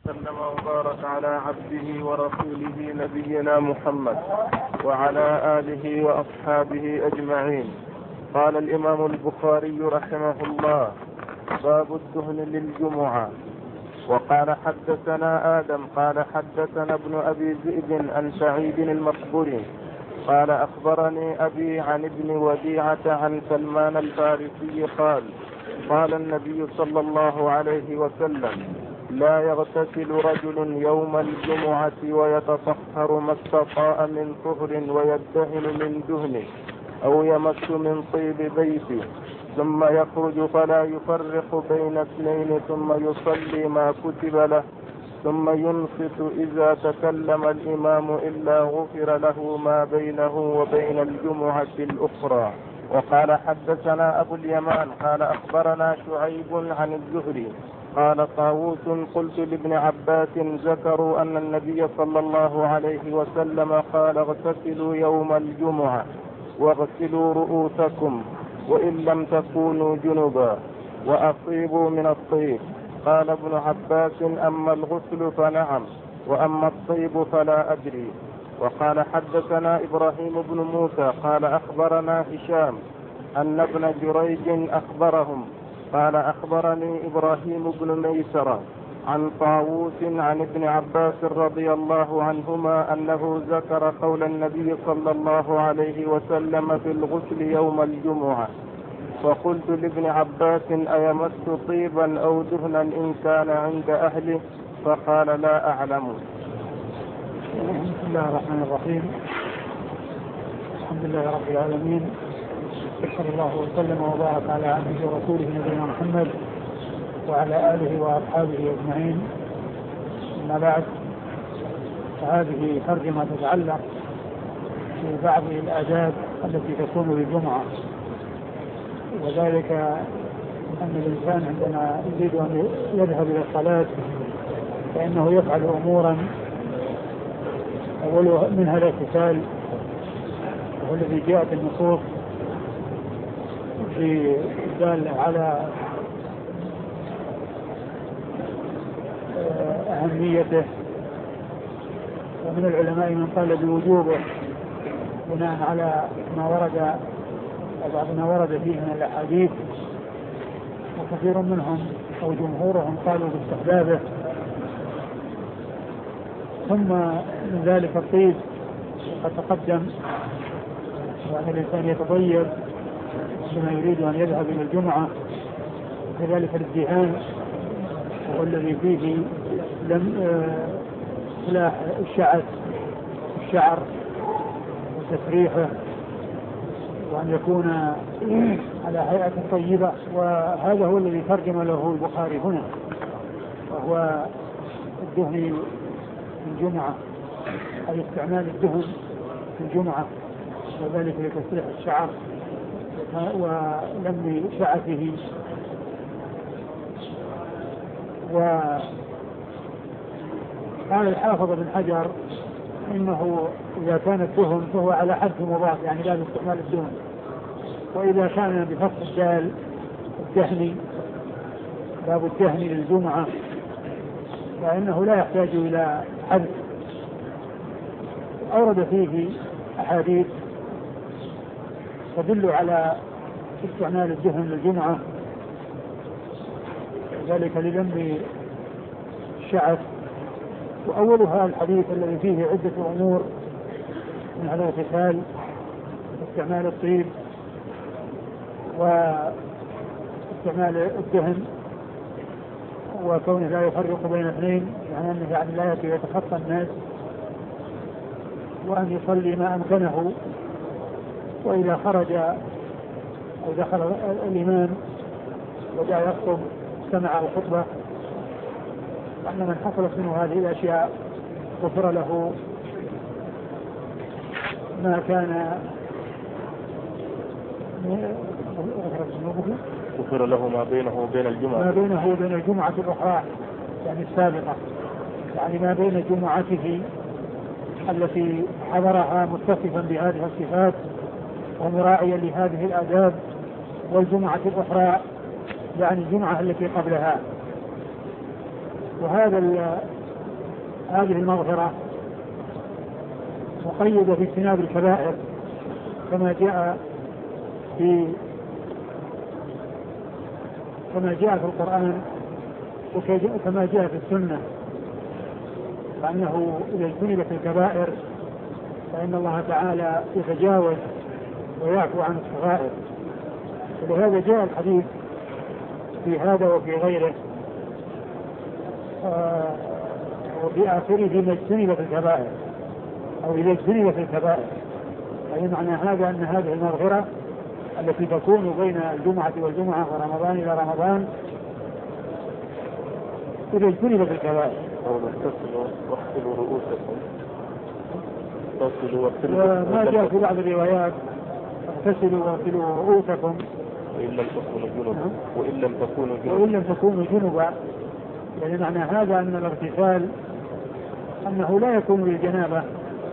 وسلم وبارك على عبده ورسوله نبينا محمد وعلى آله وأصحابه أجمعين. قال الإمام البخاري رحمه الله: باب الدهن للجمعة. وقال حدثنا آدم قال حدثنا ابن أبي ذئب عن سعيد المقبري قال أخبرني أبي عن ابن وديعة عن سلمان الفارسي قال النبي صلى الله عليه وسلم: لا يغتسل رجل يوم الجمعة ويتطهر ما استطاع من طهر ويدهن من دهنه أو يمس من طيب بيته ثم يخرج فلا يفرق بين اثنين ثم يصلي ما كتب له ثم ينصت إذا تكلم الإمام إلا غفر له ما بينه وبين الجمعة الأخرى. وقال حدثنا أبو اليمان قال أخبرنا شعيب عن الزهري قال طاووس: قلت لابن عباس: ذكروا أن النبي صلى الله عليه وسلم قال: اغتسلوا يوم الجمعة واغسلوا رؤوسكم وإن لم تكونوا جنبا وأصيبوا من الطيب. قال ابن عباس: أما الغسل فنعم وأما الطيب فلا أدري. وقال حدثنا إبراهيم بن موسى قال أخبرنا هشام أن ابن جريج أخبرهم قال أخبرني إبراهيم بن ميسرة عن طاووس عن ابن عباس رضي الله عنهما أنه ذكر قول النبي صلى الله عليه وسلم في الغسل يوم الجمعة. فقلت لابن عباس: أيمس طيبا أو دهنا إن كان عند أهله؟ فقال: لا أعلم. بسم الله الرحمن الرحيم. الحمد لله رب العالمين، صلى الله وسلم وبارك على عبده ورسوله نبينا محمد وعلى آله وأصحابه أجمعين. أما بعد، فهذه ترجمة تتعلق ببعض الآداب التي تكون للجمعة، وذلك أن الإنسان عندما يريد أن يذهب إلى الصلاة فإنه يفعل أمورا أول منها الاغتسال، وهو الذي جاءت النصوص في الدالة على أهميته، ومن العلماء من قال بوجوبه بناء على ما ورد وبعض ما ورد فيه من الأحاديث، وكثير منهم أو جمهورهم قالوا باستحبابه. ثم من ذلك الطيب قد تقدم، وأن الإنسان يتطيب عندما يريد أن يذهب إلى الجمعة، وكذلك الازدهان وهو الذي فيه إصلاح الشعر وتسريحه، وأن يكون على هيئة طيبة. وهذا هو الذي ترجم له البخاري هنا، وهو الدهن في الجمعة، أي استعمال الدهن في الجمعة، وذلك لتسريح الشعر ولم شعثه. وقال الحافظ بن حجر إنه إذا كان الدهن فهو على حد مضاف، يعني لا باستعمال الدهن، وإذا كان بفتح الدال الدهن، باب الدهن للجمعة، فإنه لا يحتاج إلى حذف. أورد فيه أحاديث تدل على استعمال الدهن للجمعة، ذلك لذم الشعث. وأولها الحديث الذي فيه عدة أمور من هذا القتال: استعمال الطيب واستعمال الدهن، وكونه لا يفرق بين اثنين، يعني أنه لا يأتي يتخطى الناس، وأن يصلي ما أمكنه، وإذا خرج أو دخل الإمام وجاء يخطب سمع الخطبة، وأن من حصلت منه هذه الأشياء غفر له ما كان غفر له ما بينه وبين الجمعة الأخرى، يعني السابقة، يعني ما بين جمعته التي حضرها متصفا بهذه الصفات ومراعيا لهذه الآداب، والجمعة الأخرى يعني الجمعة التي قبلها. هذه المغفرة مقيدة في اجتناب الكبائر كما جاء في القرآن وكما جاء في السنة، فأنه إذا اجتنبت الكبائر فإن الله تعالى يتجاوز ويعفو عن الصغائر. ولهذا جاء الحديث في هذا وفي غيره وفي آخره فيما اجتنبت الكبائر أو إذا اجتنبت الكبائر، أي معنى هذا أن هذه المغفرة التي تكون بين الجمعة والجمعة ورمضان إلى رمضان إذا اجتنبت الكبائر. واغسلوا رؤوسكم. وما جاء في بعض الروايات اغتسلوا واغسلوا رؤوسكم وإن لم تكونوا جنبا، يعني معنى هذا أن الاغتسال أنه لا يكون للجنابة،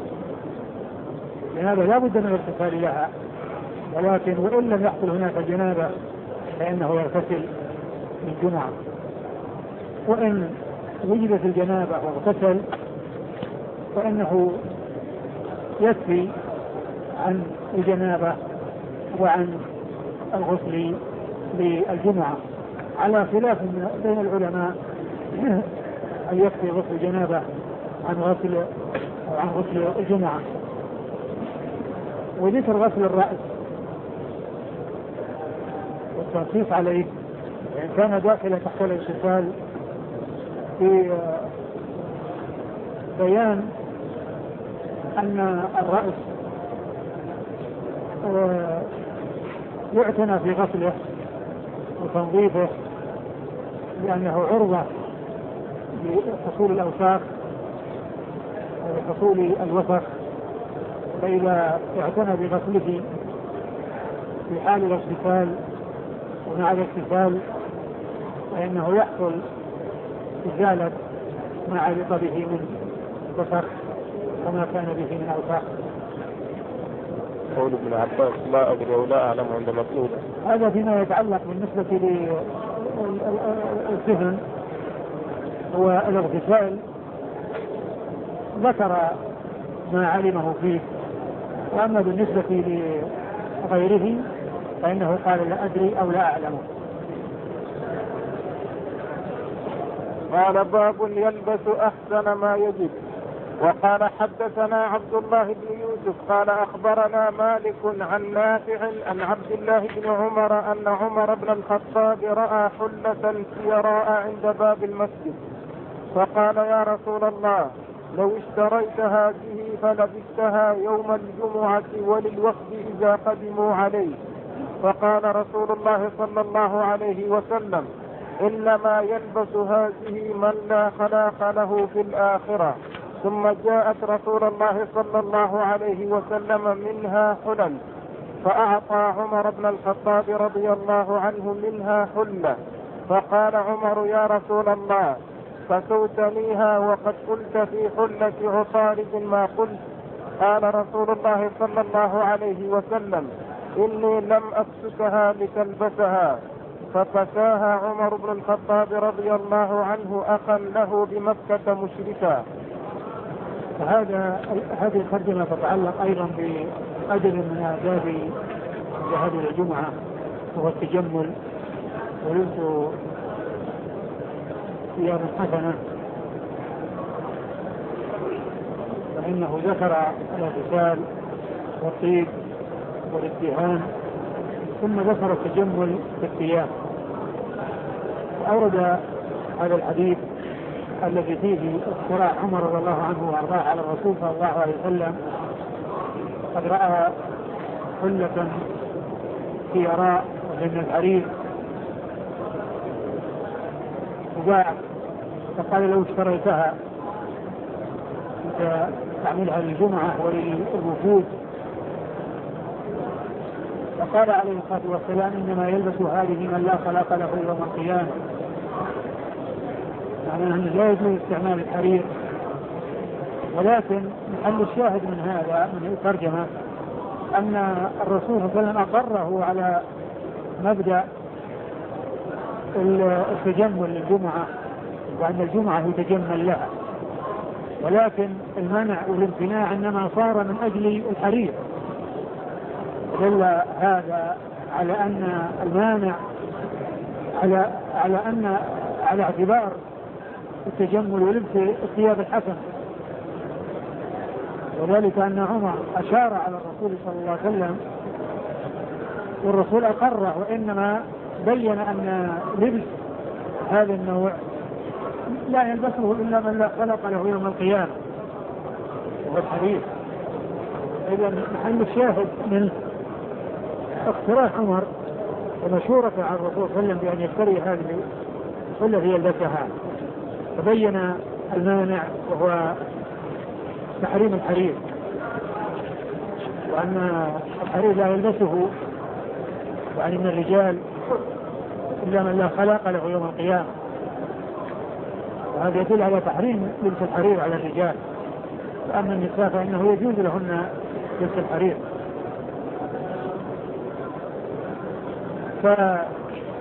لهذا لا بد من الاغتسال لها، ولكن وإن لم يحصل هناك جنابة فإنه يغتسل للجمعة، وإن وجدت الجنابة واغتسل فإنه يكفي عن الجنابة وعن الغسل للجمعة، على خلاف بين العلماء أن يكفي غسل الجنابة عن غسل الجمعة. وذكر غسل الرأس والتنصيص عليه يعني كان داخلا تحت الاغتسال في بيان أن الرأس يعتنى في غسله وتنظيفه لأنه عرضة لحصول الأوساخ وحصول الوسخ، فإذا اعتنى بغسله في حال الاغتسال ومع الاغتسال فإنه يحصل إزالة ما علق به من وسخ وما كان به من أوساخ. قول ابن عباس لا أدري ولا أعلم عند مطلوب. هذا فيما يتعلق بالنسبة للسفن هو الاغتسال، ذكر ما علمه فيه، وأما بالنسبة لغيره فإنه قال لا أدري أو لا أعلمه. قال باب يلبس أحسن ما يجب. وقال حدثنا عبد الله بن يوسف قال أخبرنا مالك عن نافع عن عبد الله بن عمر أن عمر بن الخطاب رأى حلة سيراء عند باب المسجد فقال يا رسول الله لو اشتريت هذه فلبستها يوم الجمعة وللوفد إذا قدموا عليه. فقال رسول الله صلى الله عليه وسلم إنما يلبس هذه من لا خلاق له في الآخرة. ثم جاءت رسول الله صلى الله عليه وسلم منها حلل فأعطى عمر بن الخطاب رضي الله عنه منها حلة. فقال عمر يا رسول الله فسوتنيها وقد قلت في حلة عطارد ما قلت. قال رسول الله صلى الله عليه وسلم إني لم أكسكها لتلبسها. فكساها عمر بن الخطاب رضي الله عنه أخا له بمكة مشركا. هذه الترجمة تتعلق أيضا بأدب من آداب الذهاب إلى الجمعة وهو التجمل ولبس ثياب حسنة، فإنه ذكر الاغتسال والطيب والادهان ثم ذكر التجمل بالثياب. أورد هذا الحديث الذي فيه اقتراع عمر رضي الله عنه وارضاه على الرسول صلى الله عليه وسلم قد رأى حلة سيراء من الحرير تباع فقال لو اشتريتها كنت تعملها للجمعة وللوفود. فقال عليه الصلاة والسلام إنما يلبس هذه من لا خلاق له يوم القيامة، يعني أنه لا يجوز استعمال الحرير. ولكن محل الشاهد من هذا من الترجمة أن الرسول صلى الله عليه وسلم أقره على مبدأ التجمل للجمعة وأن الجمعة يتجمل لها، ولكن المنع والامتناع إنما صار من أجل الحرير. دل هذا على أن المانع على اعتبار التجمل ولبس الثياب الحسن، وذلك أن عمر أشار على الرسول صلى الله عليه وسلم والرسول أقره، وإنما بين أن لبس هذا النوع لا يلبسه إلا من لا خلق له يوم القيامة وهو الحرير. إذا محل الشاهد من اقتراح عمر ومشورته عن الرسول صلى الله عليه وسلم بأن يشتري هذه التي يلبسها، فبين المانع وهو تحريم الحرير، وأن الحرير لا يلبسه يعني من الرجال إلا من لا خلاق له يوم القيامة، وهذا يدل على تحريم لبس الحرير على الرجال. وأما النساء فإنه يجوز لهن لبس الحرير. فجاء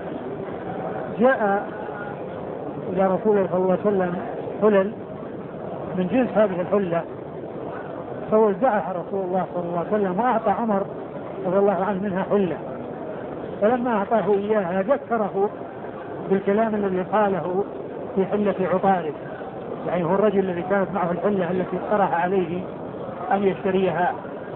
إلى رسول الله صلى الله عليه وسلم حلل من جنس هذه الحلة، فوزعها رسول الله صلى الله عليه وسلم وأعطى عمر رضي الله عنه منها حلة. فلما أعطاه إياها ذكره بالكلام الذي قاله في حلة عطارد، يعني هو الرجل الذي كانت معه الحلة التي اقترح عليه أن يشتريها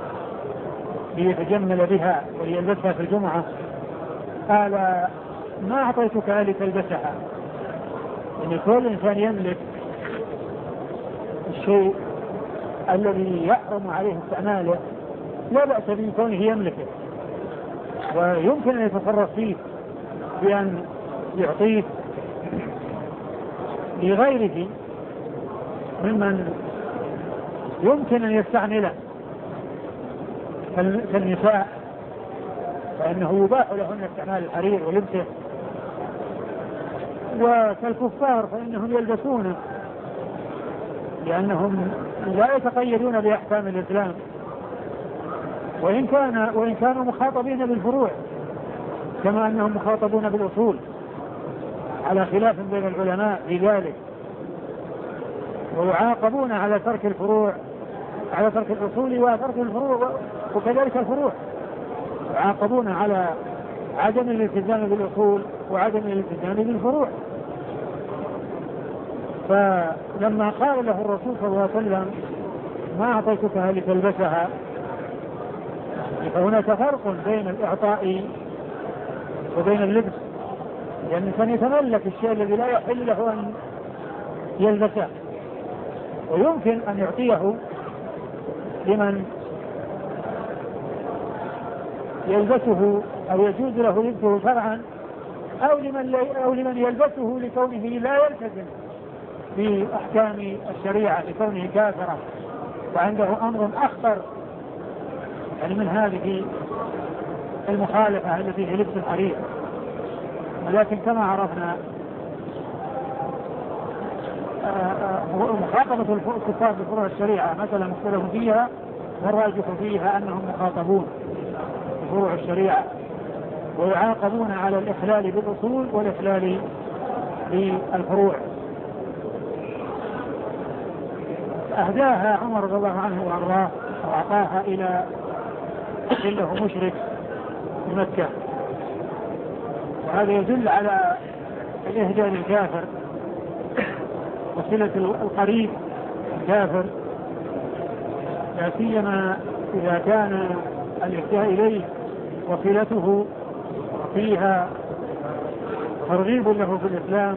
ليتجمل بها وليلبسها في الجمعة، قال ما أعطيتك لتلبسها، يعني كل إنسان يملك الشيء الذي يحرم عليه استعماله لا بأس به كونه يملكه، ويمكن أن يتصرف فيه بأن يعطيه لغيره ممن يمكن أن يستعمله كالنساء، فإنه يباح لهن استعمال الحرير ولبسه، وكالكفار فإنهم يلبسونه لأنهم لا يتقيدون بأحكام الإسلام، وإن كانوا مخاطبين بالفروع كما أنهم مخاطبون بالأصول، على خلاف بين العلماء في ذلك، ويعاقبون على ترك الفروع، على ترك الأصول وترك الفروع، وكذلك الفروع يعاقبون على عدم الالتزام بالأصول وعدم الالتزام بالفروع. فلما قال له الرسول صلى الله عليه وسلم ما أعطيتكها لتلبسها، فهناك فرق بين الإعطاء وبين اللبس، لأن الإنسان يتملك الشيء الذي لا يحل له أن يلبسه، ويمكن أن يعطيه لمن يلبسه أو يجوز له لبسه شرعا، أو لمن يلبسه لكونه لا يلتزم بأحكام الشريعة لكونه كافرا وعنده أمر أخطر يعني من هذه المخالفة التي في لبس الحرير. ولكن كما عرفنا مخاطبة الكفار بفروع الشريعة مثلا مختلف فيها، والراجح فيها أنهم مخاطبون بفروع الشريعة ويعاقبون على الإخلال بالأصول والإخلال بالفروع. أهداها عمر رضي الله عنه وأرضاه وأعطاها إلى له مشرك في مكة، وهذا يدل على الإهداء للكافر وصلة القريب الكافر، لا سيما إذا كان الإهداء إليه وصلته فيها ترغيب له في الإسلام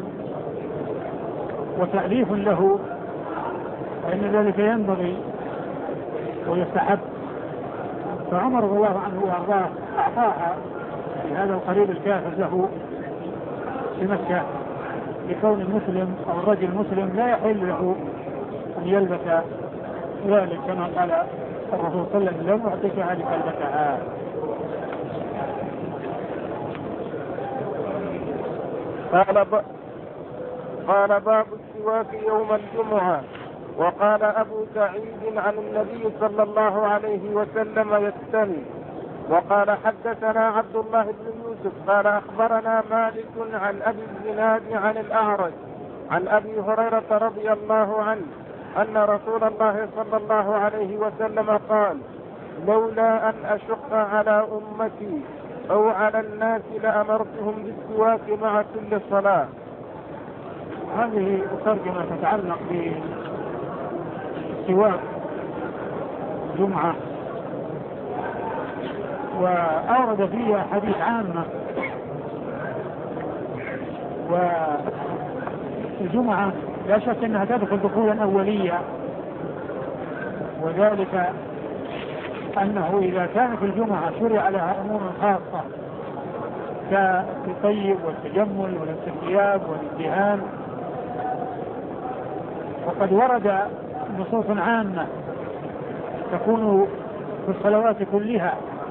وتأليف له، فإن ذلك ينبغي ويستحب. فعمر رضي الله عنه وأرضاه أعطاها لهذا القريب الكافر له في مكة، لكون المسلم أو الرجل المسلم لا يحل له أن يلبس ذلك، كما قال الرسول صلى الله عليه وسلم لم أعطيك هذه لبسها. قال باب السواك يوم الجمعة. وقال أبو سعيد عن النبي صلى الله عليه وسلم يستني. وقال حدثنا عبد الله بن يوسف قال أخبرنا مالك عن أبي الزناد عن الأعرج عن أبي هريرة رضي الله عنه أن رسول الله صلى الله عليه وسلم قال: لولا أن أشق على أمتي أو على الناس لأمرتهم بالسواك مع كل صلاة. هذه ترجمة تتعلق بالسواك الجمعة، وأورد فيها حديث عامة. والجمعة لا شك أنها تدخل دخولا أوليا، وذلك أنه إذا كانت الجمعة شرع لها أمور خاصة كالطيب والتجمل ولبس الثياب والازدهام، وقد ورد نصوص عامة تكون في الصلوات كلها،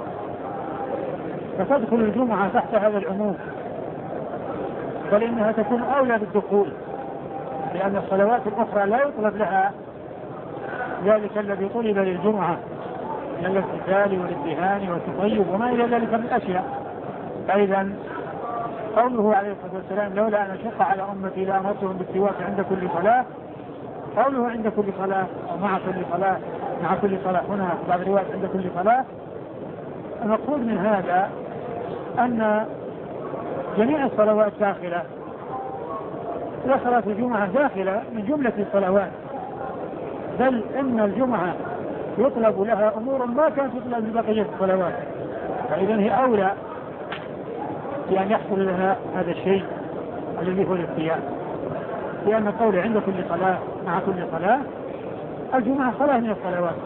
فتدخل الجمعة تحت هذا العموم، بل إنها تكون أولى بالدخول، لأن الصلوات الأخرى لا يطلب لها ذلك الذي طلب للجمعة من الاغتسال والازدهان والتطيب وما إلى ذلك من الأشياء. فإذا قوله عليه الصلاة والسلام: لولا أن أشق على أمتي لأمرتهم بالسواك عند كل صلاة، قوله عند كل صلاة أو مع كل صلاة، مع كل صلاة هنا في بعض الروايات عند كل صلاة، المقصود من هذا أن جميع الصلوات داخلة، وصلاة الجمعة داخلة من جملة الصلوات، بل إن الجمعة يطلب لها أمور ما كانت تطلب لبقية الصلوات، فإذا هي أولى بأن يحصل لها هذا الشيء الذي هو الاختيار، لأن القول عند كل صلاة مع كل صلاة، الجمعة صلاة من الصلوات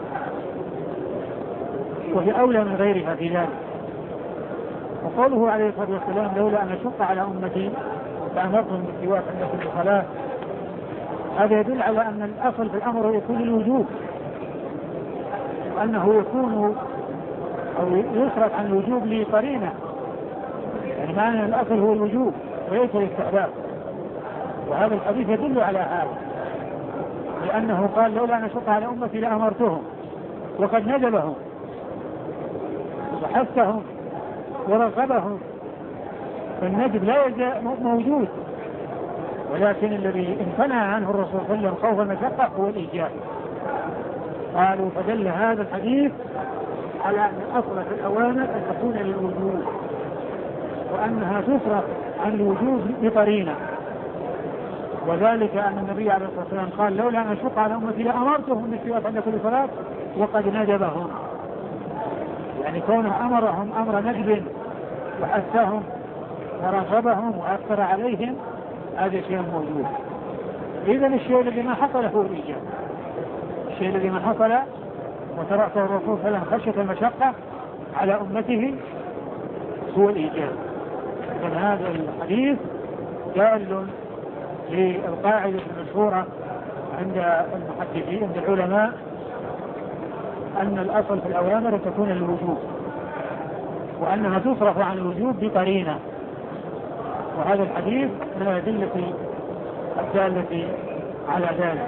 وهي أولى من غيرها في ذلك. وقوله عليه الصلاة والسلام: لولا أن أشق على أمتي لأمرتهم بالسواك عند كل صلاة، هذا يدل على أن الأصل في الأمر يكون الوجوب، وأنه يكون أو يصرف عن الوجوب لقرينة، يعني معنى الأصل هو الوجوب وليس الاستحباب، وهذا الحديث يدل على هذا، لأنه قال: لولا أن أشق على أمتي لأمرتهم، وقد ندبهم وحثهم ورغبهم، فالندب لا يزال موجود، ولكن الذي امتنع عنه الرسول صلى الله عليه وسلم خوف المشقة هو الإيجاب. قالوا: فدل هذا الحديث على أن الأصل في الأوامر أن تكون للوجوب، وأنها تصرف عن الوجوب بقرينة، وذلك أن النبي عليه الصلاة والسلام قال: لولا أن أشق على أمتي لأمرتهم بالسواك عند كل صلاة، وقد ندبهم، يعني كونه أمرهم أمر ندب وحثهم ورغبهم وأثر عليهم، هذا شيء موجود. إذا الشيء الذي ما حصل هو الإيجاب، الشيء الذي ما حصل وتركه الرسول صلى الله عليه وسلم خشية المشقة على أمته هو الإيجاب. إذن هذا الحديث دال للقاعدة المشهورة عند المحدثين عند العلماء أن الأصل في الأوامر تكون الوجوب، وأنها تصرف عن الوجوب بقرينة، وهذا الحديث من الأدلة الدالة على ذلك.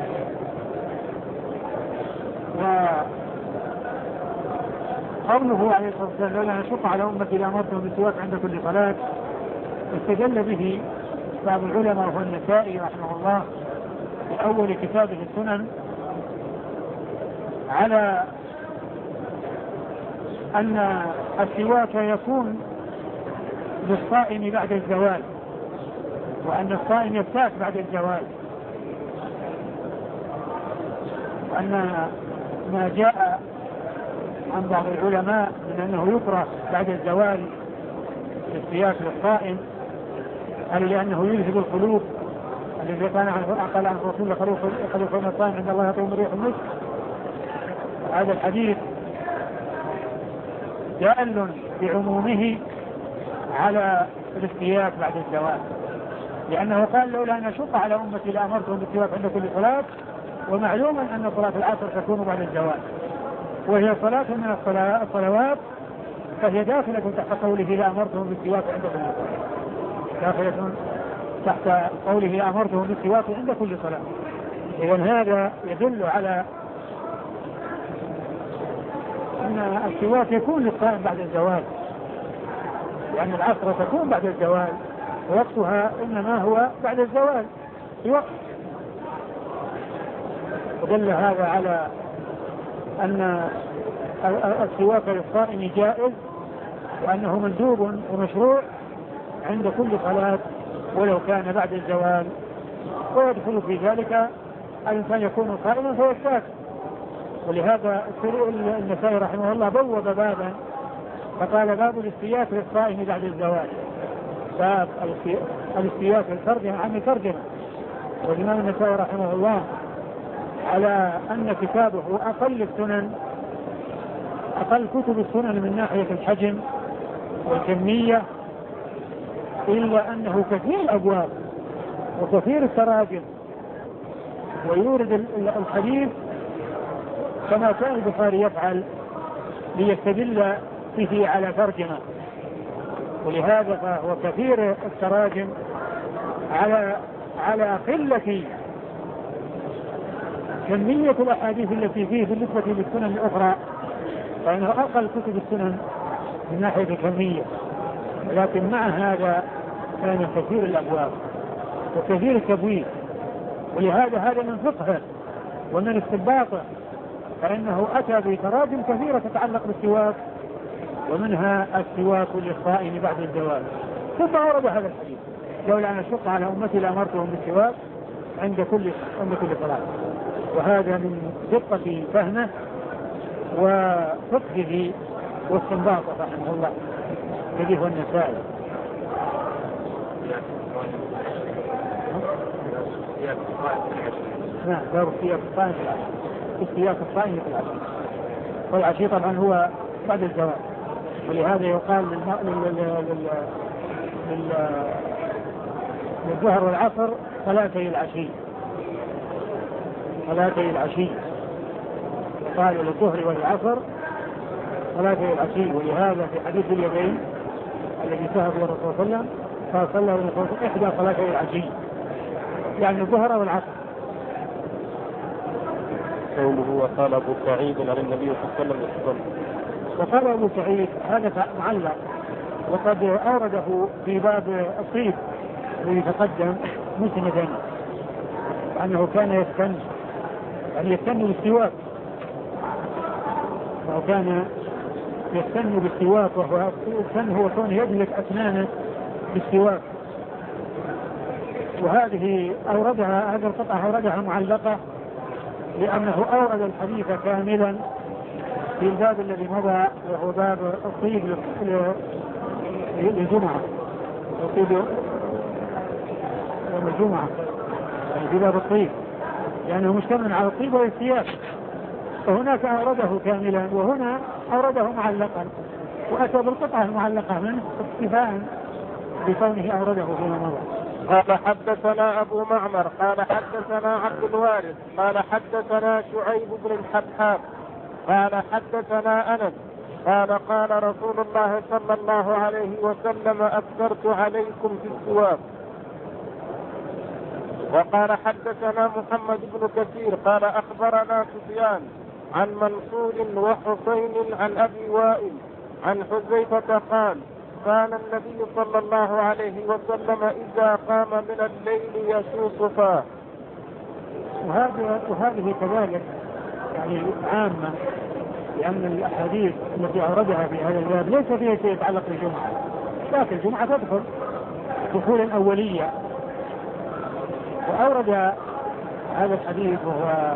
وقوله عليه الصلاة والسلام: لولا أن أشق على أمتي لأمرتهم بالسواك عند كل صلاة، استدل به بعض العلماء وهو النسائي رحمه الله في أول كتابه السنن على أن السواك يكون للصائم بعد الزوال، وأن الصائم يستاك بعد الزوال، وأن ما جاء عن بعض العلماء من أنه يكره بعد الزوال الاستياك للصائم، قالوا لأنه يذهب القلوب الذي قال عن الرسول: خلوق الصائم عند الله يطوم ريح المسك. هذا الحديث دال بعمومه على الاستياك بعد الزوال، لأنه قال: لولا أن أشق على أمتي لأمرتهم بالسواك عند كل صلاة، ومعلوم أن صلاة العصر تكون بعد الزوال، وهي صلاة من الصلوات، فهي داخلة تحت قوله لأمرتهم بالسواك عند كل صلاة، داخلة تحت قوله لأمرتهم بالسواك عند كل صلاة. إذن هذا يدل على أن السواك يكون للصائم بعد الزوال، لأن العصر تكون بعد الزوال، ووقتها إنما هو بعد الزوال، السواك. ودل هذا على أن السواك للصائم جائز، وأنه مندوب ومشروع عند كل صلاة ولو كان بعد الزوال. ويدخل في ذلك الإنسان يكون صائما فيستاك. ولهذا النسائي رحمه الله بوب بابا فقال باب الاستياك للصائم بعد الزوال، باب الاستياك للترجمة عن الترجمة. والإمام النسائي رحمه الله على أن كتابه أقل كتب السنن من ناحية الحجم والكمية، إلا أنه كثير الأبواب وكثير التراجم، ويورد الحديث كما كان البخاري يفعل ليستدل به على ترجمة. ولهذا فهو كثير التراجم على قلة كمية الأحاديث التي فيه بالنسبة للسنن الأخرى، فإنه أقل كتب السنن من ناحية الكمية، لكن مع هذا كان كثير الأبواب وكثير التبويب. ولهذا هذا من فقهه ومن استنباطه، فإنه أتى بتراجم كثيرة تتعلق بالسواك، ومنها السواك للصائم بعد الزوال. ثم ورد هذا الحديث: لولا أن أشق على أمتي لأمرتهم بالسواك عند كل صلاة. وهذا من دقة فهمه وفقهه واستنباطه رحمه الله الذي هو النسائي. نعم، باب السياق الصائم في العشي. السياق الصائم في العشي، والعشي طبعا هو بعد الزوال. ولهذا يقال للظهر والعصر صلاتي العشي، قال للظهر والعصر صلاتي العشي. ولهذا في حديث اليدين الذي سهى به الرسول صلى الله عليه وسلم قال صلى الرسول إحدى صلاتي العشي، يعني الظهر والعصر. قوله وقال أبو سعيد عن النبي صلى الله عليه وسلم. وقال أبو سعيد هذا معلق، وقد أورده في باب الطيب الذي تقدم مسندا، أنه كان يستن بالسواك، وكان يستن بالسواك، وهو السن هو كونه يدلك أسنانه بالسواك. وهذه القطعة أوردها معلقة، لأنه أورد الحديث كاملا في الباب الذي مضى، وهو باب الطيب للجمعة، الطيب يوم الجمعة، يعني في باب الطيب، لأنه مشتمل على الطيب والثياب. فهناك أورده كاملا، وهنا أورده معلقا، وأتى بالقطعة المعلقة منه اكتفاء بكونه أورده فيما مضى. قال حدثنا أبو معمر قال حدثنا عبد الوارث قال حدثنا شعيب بن الحبحاب قال حدثنا أنس قال قال رسول الله صلى الله عليه وسلم أكثرت عليكم في السواك. وقال حدثنا محمد بن كثير قال أخبرنا سفيان عن منصور وحسين عن أبي وائل عن حذيفة قال كان النبي صلى الله عليه وسلم إذا قام من الليل يشوط فاه. وهذه كذلك يعني عامة، لأن الأحاديث التي أوردها في هذا الباب ليس فيها شيء يتعلق بالجمعة، لكن الجمعة تدخل دخولا أوليا. وأورد هذا الحديث وهو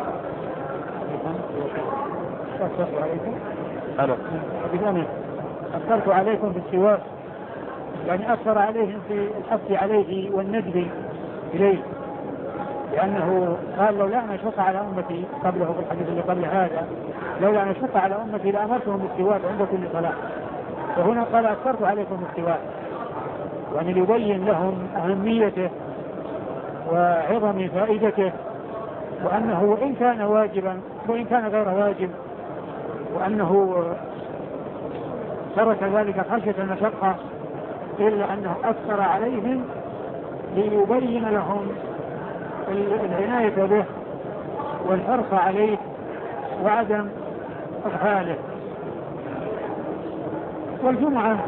أكثرت عليكم بالسواك، يعني أكثر عليهم في الحث عليه والندب إليه، لأنه قال لولا أن أشق على أمتي، قبله في الحديث اللي قبل هذا لولا أن أشق على أمتي لأمرتهم بالسواك عند كل صلاة. وهنا قال أكثرت عليكم بالسواك، يعني ليبين لهم أهميته وعظم فائدته، وأنه وإن كان واجبا وإن كان غير واجب، وأنه ترك ذلك خشية المشقة، إلا أنه أكثر عليهم ليبين لهم العناية به والحرص عليه وعدم إغفاله. والجمعة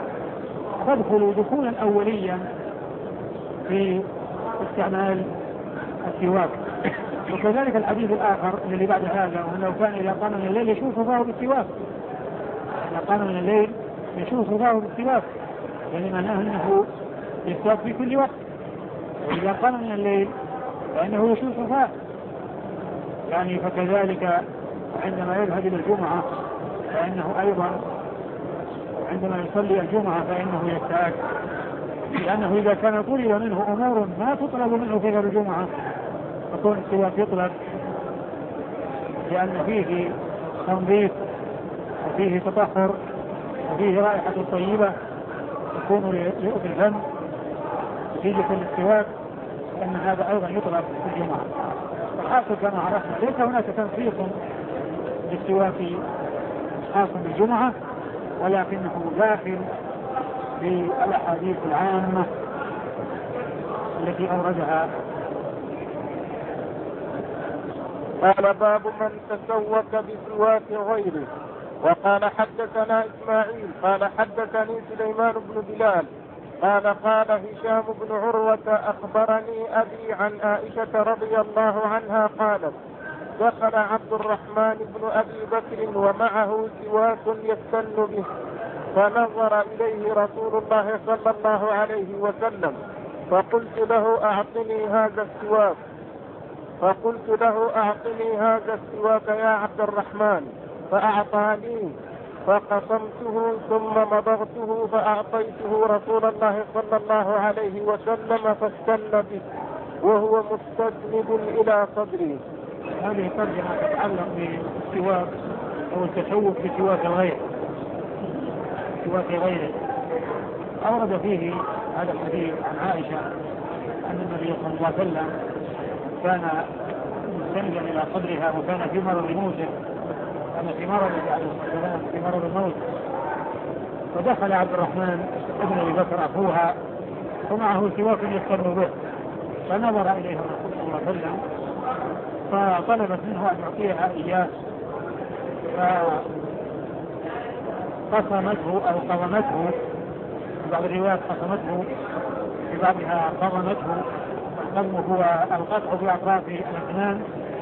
تدخل دخولا أوليا في استعمال بالسواك. وكذلك الحديث الآخر الذي بعد هذا، وأنه كان إذا قام من الليل يشوف ظهره بالسواك، إذا قام من الليل يشوف ظهره بالسواك، يعني معناه أنه يستاك في كل وقت. وإذا قام من الليل فإنه يشوف فاه، يعني فكذلك عندما يذهب إلى الجمعة فإنه أيضا عندما يصلي الجمعة فإنه يستاك، لأنه إذا كان طلب منه أمور ما تطلب منه في غير الجمعة فكون السواك يطلب، لأن فيه تنظيف وفيه تطهر وفيه رائحة طيبة تكون لأذن الفم نتيجة السواك، لأن هذا أيضا يطلب في الجمعة. والحاصل كما عرفنا ليس هناك تنسيق للسواك خاص بالجمعة، ولكنه داخل في الأحاديث العامة التي أوردها. قال باب من تسوك بسواك غيره. وقال حدثنا إسماعيل قال حدثني سليمان بن بلال قال هشام بن عروة أخبرني أبي عن عائشة رضي الله عنها قالت دخل عبد الرحمن بن أبي بكر ومعه سواك يستن به، فنظر إليه رسول الله صلى الله عليه وسلم فقلت له أعطني هذا السواك يا عبد الرحمن، فأعطاني فقسمته ثم مضغته فأعطيته رسول الله صلى الله عليه وسلم فاستن به وهو مستسند إلى صدري. هذه ترجمة تتعلق بالسواك أو التسوق بسواك غيره. أورد فيه هذا الحديث عن عائشة أن النبي صلى الله عليه وسلم كان مستندا إلى صدرها وكان في مرض موته، كان في مرض الموت، فدخل عبد الرحمن ابن أبي بكر أخوها ومعه سواك يستن به، فنظر إليه الرسول صلى الله عليه وسلم فطلبت منه أن يعطيها إياه، فقسمته أو قضمته، في بعض الروايات قسمته، في بعضها قضمته. القضم هو القطع بأطراف الأسنان،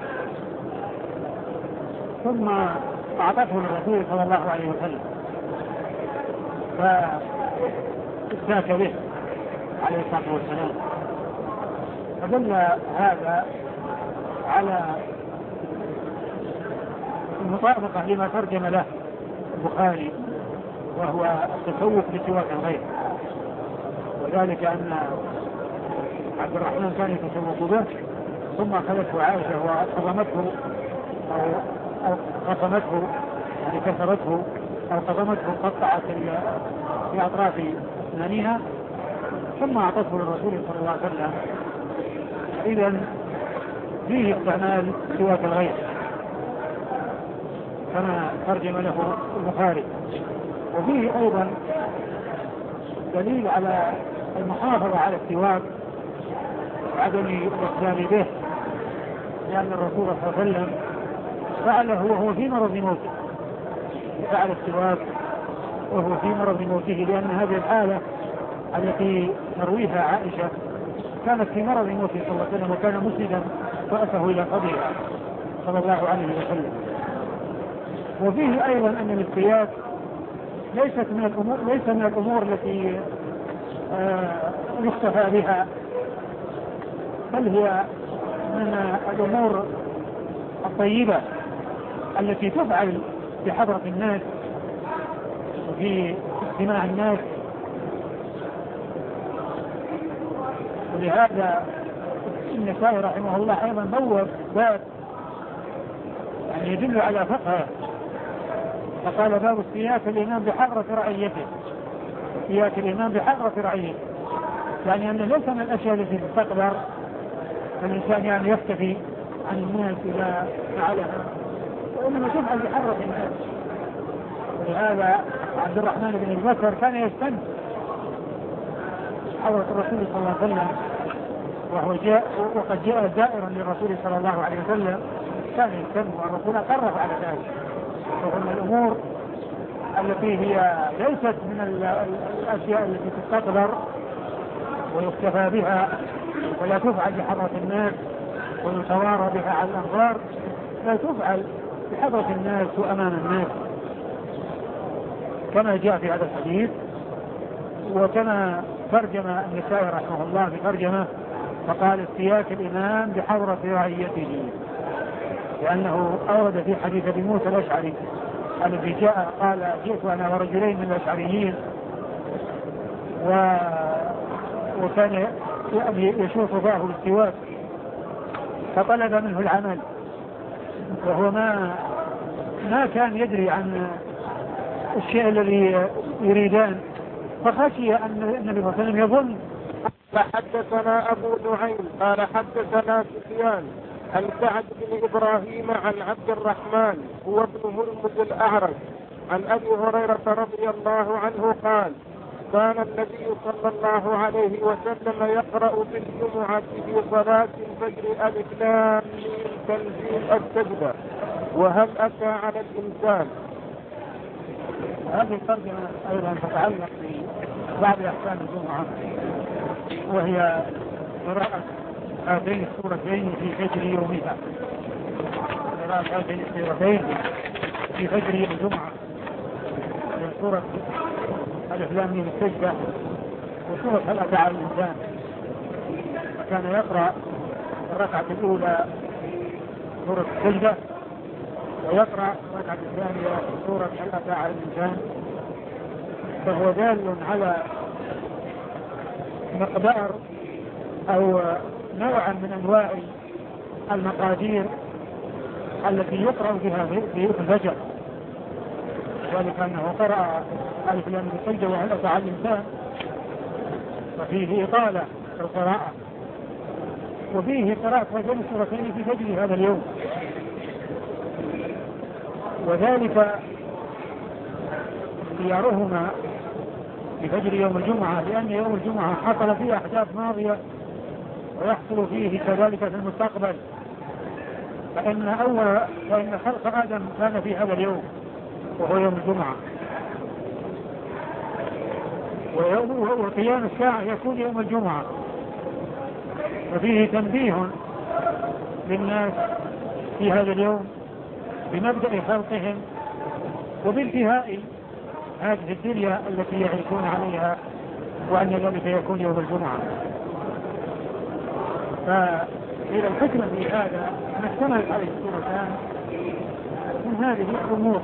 ثم أعطته للرسول صلى الله عليه وسلم فاستاك به عليه الصلاة والسلام. فدل هذا على المطابقة لما ترجم له البخاري، وهو التسوق بسواك الغير، وذلك أن عبد الرحمن كان يتسوق به ثم أخذته عائشة وقضمته أو قسمته، يعني كسرته أو قضمته قطعت في أطراف أسنانها ثم أعطته للرسول صلى الله عليه وسلم. إذن فيه استعمال سواك الغير كما ترجم له البخاري، وفيه أيضا دليل على المحافظة على السواك وعدم الاقتدام به، لأن الرسول صلى الله عليه وسلم فعله وهو في مرض موته، فعل السواك وهو في مرض موته، لأن هذه الحالة التي ترويها عائشة كانت في مرض موته صلى الله عليه وسلم، وكان مسندا رأسه إلى قبرها صلى الله عليه وسلم. وفيه أيضا أن السواك ليس من الأمور التي يختفى بها، بل هي من الأمور الطيبة التي تفعل في حضرة الناس وفي اجتماع الناس. ولهذا النسائي رحمه الله أيضا بوب باب يعني يدل على فقهه، فقال باب استياك الإمام بحضرة رعيته، استياك الإمام بحضرة رعيته، يعني أن ليس من الأشياء التي تستقدر الإنسان يعني يختفي عن الناس إذا فعلها، وإنما تفعل بحضرة الناس. ولهذا عبد الرحمن بن أبي بكر كان يستن حضرة الرسول صلى الله عليه وسلم، وقد جاء زائرا للرسول صلى الله عليه وسلم كان يستن، والرسول قرف على ذلك. ومن الأمور التي هي ليست من الأشياء التي تستقدر ويكتفى بها ولا تفعل بحضرة الناس، ويتوارى بها على الأنظار لا تفعل بحضرة الناس وأمام الناس، كما جاء في هذا الحديث. وكما ترجم النسائي رحمه الله في ترجمة فقال استياك الإمام بحضرة رعيته، لأنه أورد في حديث أبي موسى الأشعري الذي جاء قال جئت أنا ورجلين من الأشعريين وكان يشوف ظاهر السواك فطلب منه العمل، وهو ما كان يدري عن الشيء الذي يريدان، فخشي أن النبي صلى الله عليه وسلم يظن. فحدثنا أبو نعيم قال حدثنا سفيان عن سعد بن إبراهيم عن عبد الرحمن هو ابن هرمز الأعرج عن أبي هريرة رضي الله عنه قال كان النبي صلى الله عليه وسلم يقرأ في الجمعة في صلاة الفجر ألف لام ميم تنزيل السجدة وهل أتى على الإنسان. هذه الترجمة أيضا تتعلق ببعض أحكام الجمعة، وهي قراءة هاتين السورتين في فجر يومها، قراءة هاتين السورتين في فجر يوم الجمعة من سورة ألف لام ميم السجدة وسورة هل أتى على الإنسان. فكان يقرأ الركعة الأولى سورة السجدة ويقرأ الركعة الثانية سورة هل أتى على الإنسان، فهو دال على مقدار أو نوعا من أنواع المقادير التي يقرأ بها في الفجر، ذلك أنه قرأ ألف لام ميم السجدة وهل أتى على الإنسان، ففيه إطالة في القراءة، وفيه قراءة هاتين السورتين في فجر هذا اليوم، وذلك اختيارهما في فجر يوم الجمعة لأن يوم الجمعة حصل فيه أحداث ماضية ويحصل فيه كذلك في المستقبل، فإن خلق آدم كان في هذا اليوم وهو يوم الجمعة، وقيام الساعة يكون يوم الجمعة، وفيه تنبيه للناس في هذا اليوم بمبدأ خلقهم وبانتهاء هذه الدنيا التي يعيشون عليها، وأن ذلك يكون يوم الجمعة. فإلى الحكمة في هذا ما اشتملت عليه السورتان من هذه الأمور.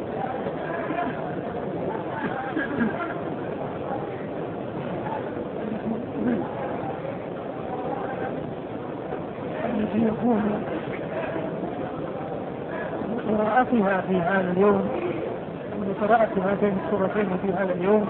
التي يكون قراءتها في هذا اليوم وقراءة هاتين السورتين في هذا اليوم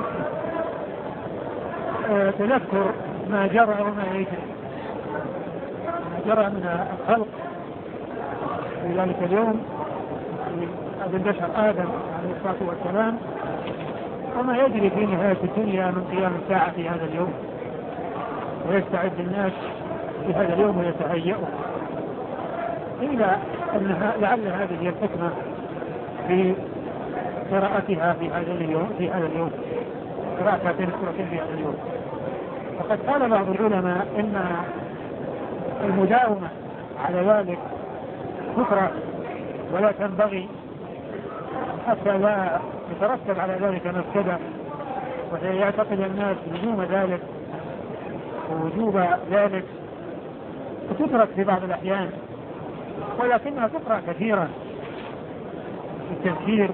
تذكر ما جرى وما يجري، ما جرى من الخلق في ذلك اليوم أبي البشر آدم عليه الصلاة والسلام، وما يجري في نهاية الدنيا من قيام الساعة في هذا اليوم، ويستعد الناس في هذا اليوم ويتهيئوا، إلا أنها لعل هذه هي الحكمة في قراءتها في هذا اليوم قراءة هاتين السورتين في هذا اليوم. فقد قال بعض العلماء إن المداومة على ذلك كفر ولا تنبغي حتى لا يترتب على ذلك مفسدة، ويعتقد الناس لزوم ذلك ووجوب ذلك، فتترك في بعض الأحيان، ولكنها تقرأ كثيرا في التذكير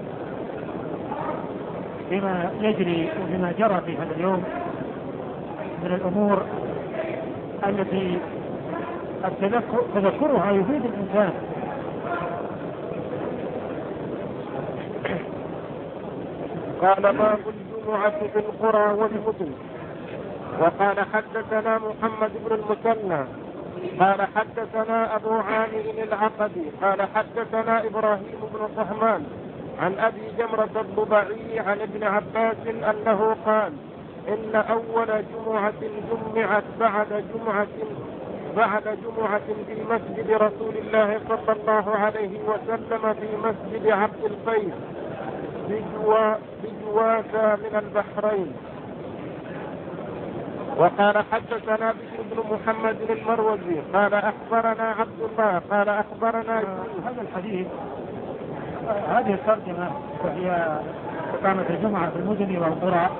بما يجري وبما جرى في هذا اليوم من الأمور التي تذكرها يفيد الإنسان. قال باب الجمعة في القرى والمدن. وقال حدثنا محمد بن المثنى قال حدثنا أبو عامر العقدي قال حدثنا إبراهيم بن طهمان عن أبي جمرة الضبعي عن ابن عباس أنه قال إن أول جمعة جمعت بعد جمعة في مسجد رسول الله صلى الله عليه وسلم في مسجد عبد القيس بجواسة من البحرين. وقال حدثنا بشر بن محمد المروزي قال أخبرنا عبد الله قال أخبرنا هذا الحديث هذه الترجمة وهي إقامة الجمعة في المدن والقرى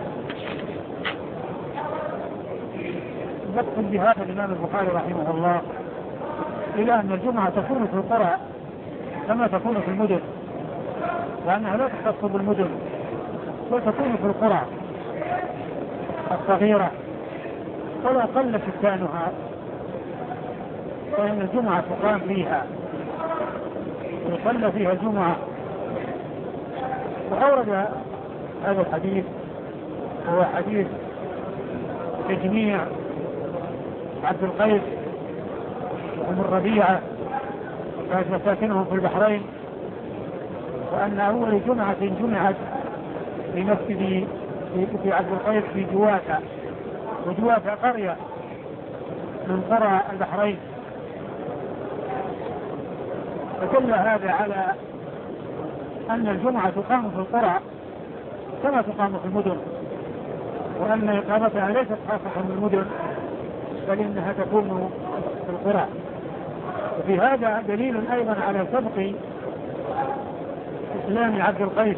يقصد بهذا الإمام البخاري رحمه الله إلى أن الجمعة تكون في القرى كما تكون في المدن، وأنها لا تختص بالمدن وتكون في القرى الصغيرة ولا قل سكانها، فإن الجمعة تقام فيها ويصلى فيها الجمعة. وأورد هذا الحديث هو حديث تجميع عبد القيس وأم الربيعة كانت مساكنهم في البحرين، وأن أول جمعة جمعت في مسجد في عبد القيس في جوافة، وجوافة قرية من قرى البحرين. فدل هذا على أن الجمعة تقام في القرى كما تقام في المدن، وأن إقامتها ليست خاصة بالمدن بل إنها تكون في القرى. وفي هذا دليل أيضا على سبق إسلام عبد القيس،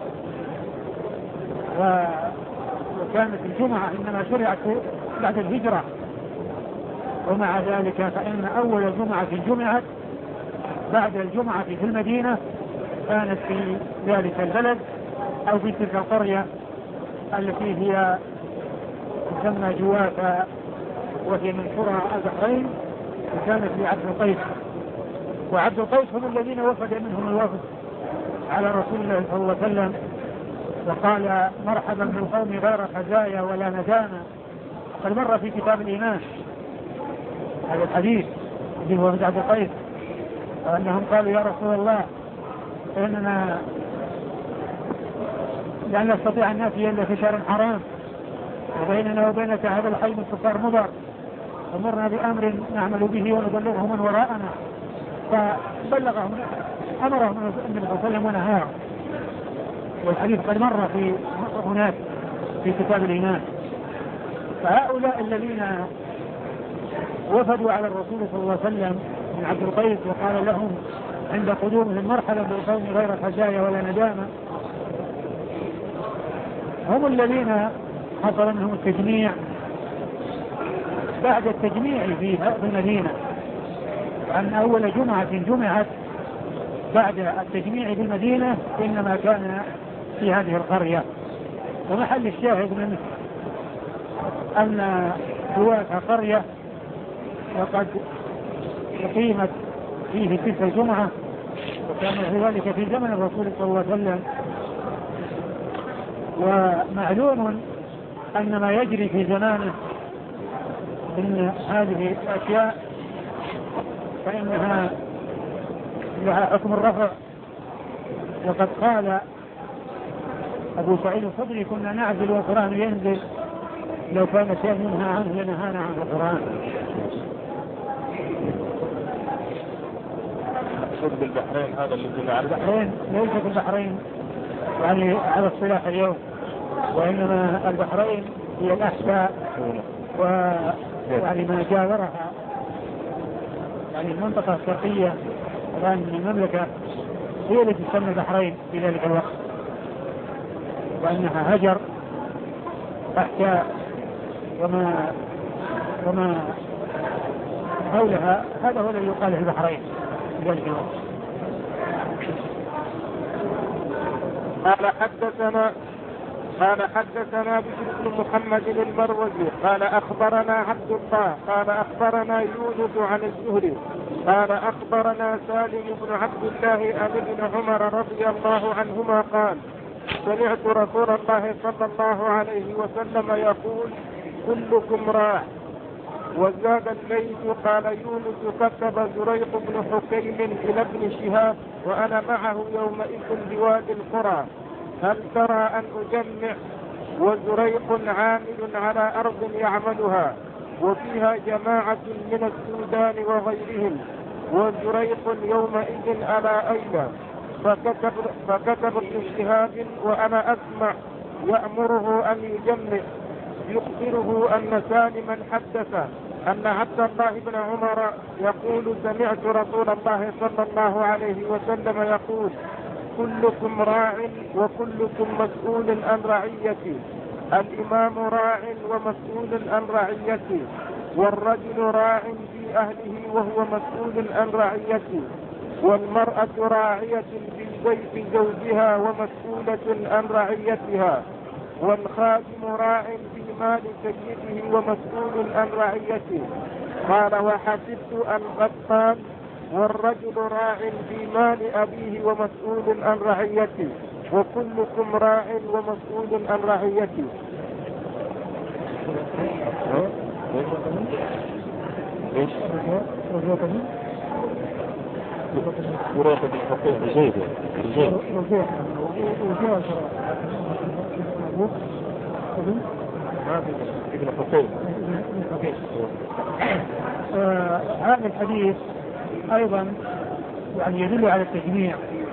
وكانت الجمعة إنما شرعت بعد الهجرة، ومع ذلك فإن أول جمعة جمعت بعد الجمعة في المدينة كانت في ذلك البلد أو في تلك القرية التي هي تسمى جوافة، وهي من قرى البحرين، وكانت في عبد القيس. وعبد القيس هم الذين وفد منهم الوفد على رسول الله صلى الله عليه وسلم وقال مرحبا بالقوم غير خزايا ولا ندامة. قد مر في كتاب الإيمان هذا الحديث الذي هو من عبد القيس، وأنهم قالوا يا رسول الله إننا لا نستطيع أن نأتي إلا في شهر حرام، وبيننا وبينك هذا الحي من كفار مضر، أمرنا بأمر نعمل به ونبلغه من وراءنا. فبلغهم أمرهم النبي صلى الله عليه وسلم ونهاهم، والحديث قد مر في هناك في كتاب الإيمان. فهؤلاء الذين وفدوا على الرسول صلى الله عليه وسلم من عبد القيس وقال لهم عند قدومهم مرحبا بالقوم غير خزايا ولا ندامة، هم الذين حصل منهم التجميع بعد التجميع في المدينة، وأن أول جمعة جمعت بعد التجميع في المدينة إنما كان في هذه القرية. ومحل الشاهد منه أن جوافة قرية وقد أقيمت فيه تلك الجمعة، وكان ذلك في زمن الرسول صلى الله عليه وسلم. ومعلوم أن ما يجري في زمانه من هذه الأشياء فإنها لها حكم الرفع. وقد قال أبو سعيد الخدري كنا نعزل والقرآن ينزل، لو كان شيء منها عنه لنهانا عن القرآن. شرب البحرين هذا الذي نعرفه، البحرين ليست البحرين يعني على الصلاح اليوم، وإنما البحرين هي الأحساء ويعني ما جاورها، يعني المنطقة الشرقية الآن من المملكة هي التي تسمى البحرين في ذلك الوقت، وأنها هجر أحساء وما حولها، هذا هو الذي يقال البحرين في ذلك الوقت. قال حدثنا بشر بن محمد المروزي قال أخبرنا عبد الله قال أخبرنا يونس عن الزهري قال أخبرنا سالم بن عبد الله عن ابن عمر رضي الله عنهما قال سمعت رسول الله صلى الله عليه وسلم يقول كلكم راع. وزاد الليث قال يونس كتب زريق بن حكيم إلى ابن شهاب وأنا معه يومئذ بوادي القرى هل ترى أن أجمع؟ وزريق عامل على أرض يعملها وفيها جماعة من السودان وغيرهم، وزريق يومئذ على أيلة. فكتب ابن شهاب وأنا أسمع يأمره أن يجمع، يخبره أن سالما حدث أن عبد الله بن عمر يقول سمعت رسول الله صلى الله عليه وسلم يقول كلكم راع وكلكم مسؤول عن رعيته، الإمام راع ومسؤول عن رعيته، والرجل راع في أهله وهو مسؤول عن رعيته، والمرأة راعية في بيت زوجها ومسؤولة عن رعيتها، والخادم راع في مال سيده ومسؤول عن رعيته. قال وحسبت أن قد قال والرجل راع في مال أبيه ومسؤول عن رعيته، وكلكم راع ومسؤول عن رعيته. هذا الحديث أيضا يعني يدل على التجميع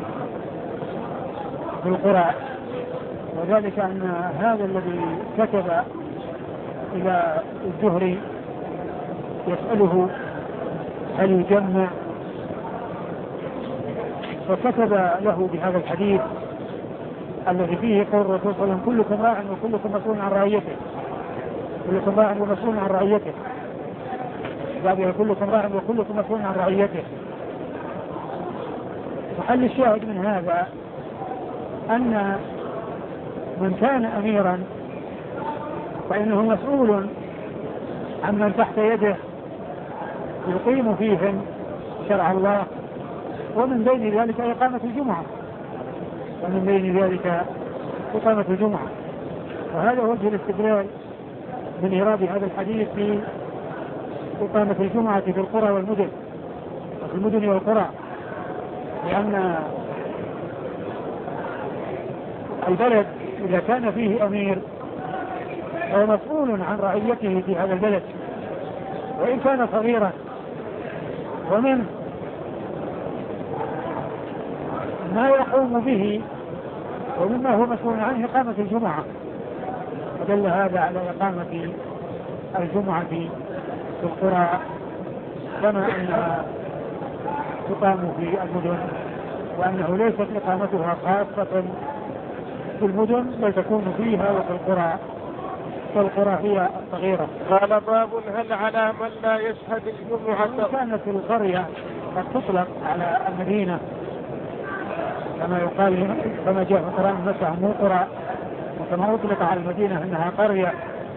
في القرى، وذلك أن هذا الذي كتب إلى الزهري يسأله هل يجمع، فكتب له بهذا الحديث الذي فيه قول الرسول صلى الله عليه وسلم كلكم راع وكلكم مسؤول عن رعيته، كلكم راع ومسؤول عن رعيته، بعدها كلكم راع وكلكم مسؤول عن رعيته. محل الشاهد من هذا أن من كان أميرا فإنه مسؤول عن من تحت يده يقيم فيهم شرع الله، ومن بين ذلك إقامة الجمعة، ومن بين ذلك إقامة الجمعة. وهذا وجه الاستدلال من إيراد هذا الحديث في إقامة الجمعة في القرى والمدن، وفي المدن والقرى، لأن البلد إذا كان فيه أمير هو مسؤول عن رعيته في هذا البلد وإن كان صغيرا. ومن ما يقوم به ومما هو مسؤول عنه إقامة الجمعة، ودل هذا على إقامة الجمعة في القرى كما أنها تقام في المدن، وأنه ليست إقامتها خاصة في المدن بل تكون فيها وفي القرى، فالقرى هي الصغيرة. قال باب هل على من لا يشهد الجمعة؟ كانت القرية قد تطلق على المدينة كما يقال، كما جاء في القرآن مسح مو قرى، وكما أطلق على المدينة أنها قرية.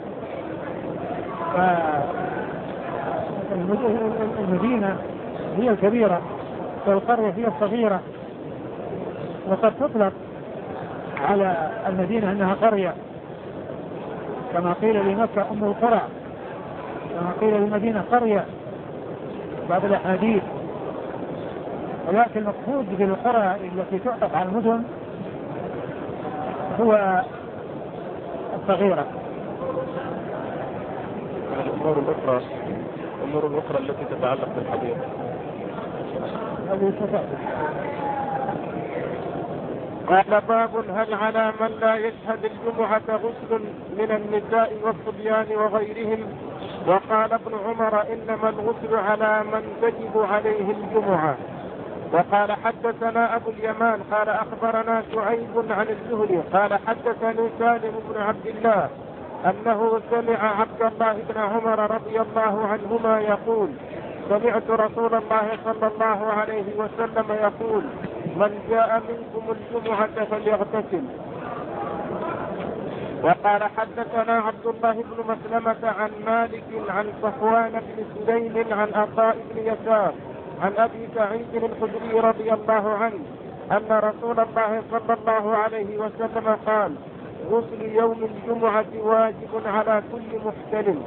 فالمدينة هي الكبيرة والقرية هي الصغيرة، وقد تطلق على المدينة أنها قرية كما قيل لمكة أم القرى، كما قيل للمدينة قرية بعض الأحاديث. ولكن المقصود بالقرى التي تعطف على المدن هو الصغيرة. الأمور الأخرى التي تتعلق بالحديث قال باب هل على من لا يشهد الجمعة غسل من النساء والصبيان وغيرهم؟ وقال ابن عمر إنما الغسل على من تجب عليه الجمعة. وقال حدثنا أبو اليمان قال أخبرنا شعيب عن الزهري قال حدثني سالم بن عبد الله أنه سمع عبد الله بن عمر رضي الله عنهما يقول سمعت رسول الله صلى الله عليه وسلم يقول من جاء منكم الجمعة فليغتسل. وقال حدثنا عبد الله بن مسلمة عن مالك عن صفوان بن سليم عن عطاء بن يسار عن أبي سعيد الخدري رضي الله عنه أن رسول الله صلى الله عليه وسلم قال غسل يوم الجمعة واجب على كل محتلم.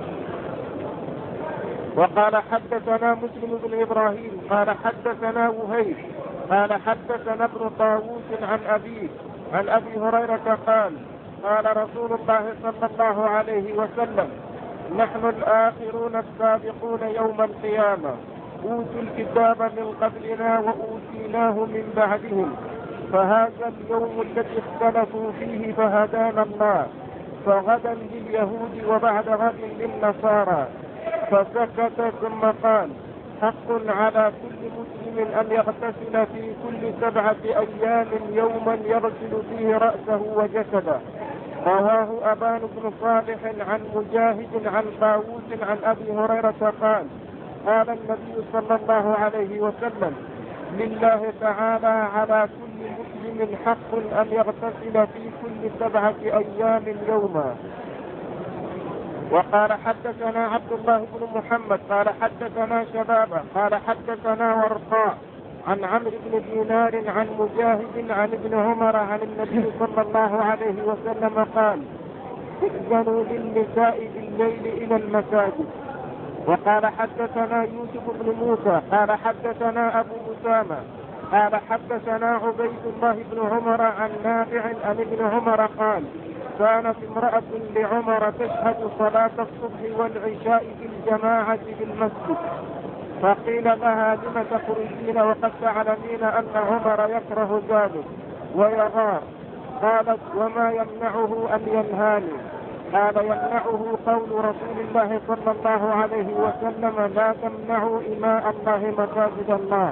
وقال حدثنا مسلم بن إبراهيم قال حدثنا وهيب قال حدثنا ابن طاووس عن أبيه عن أبي هريرة قال قال رسول الله صلى الله عليه وسلم نحن الآخرون السابقون يوم القيامة أوتوا الكتاب من قبلنا وأوتيناه من بعدهم فهذا اليوم الذي اختلفوا فيه فهدانا الله فغدا لليهود وبعد غد للنصارى، فسكت ثم قال: حق على كل مسلم أن يغتسل في كل 7 أيام يوما يغسل فيه رأسه وجسده. رواه أبان بن صالح عن مجاهد عن طاووس عن أبي هريرة قال: قال النبي صلى الله عليه وسلم: لله تعالى على كل مسلم حق أن يغتسل في كل 7 أيام يوما. وقال: حدثنا عبد الله بن محمد قال حدثنا شبابه قال حدثنا ورقاء عن عمرو بن دينار عن مجاهد عن ابن عمر عن النبي صلى الله عليه وسلم قال: ائذنوا للنساء بالليل إلى المساجد. وقال: حدثنا يوسف بن موسى قال حدثنا أبو أسامة قال حدثنا عبيد الله بن عمر عن نافع عن ابن عمر قال: كانت امرأة لعمر تشهد صلاة الصبح والعشاء في الجماعة في المسجد، فقيل لها: لم تخرجين وقد تعلمين أن عمر يكره ذلك ويغار؟ قالت: وما يمنعه أن ينهاني؟ قال: يمنعه قول رسول الله صلى الله عليه وسلم: لا تمنعوا إماء الله مساجد الله.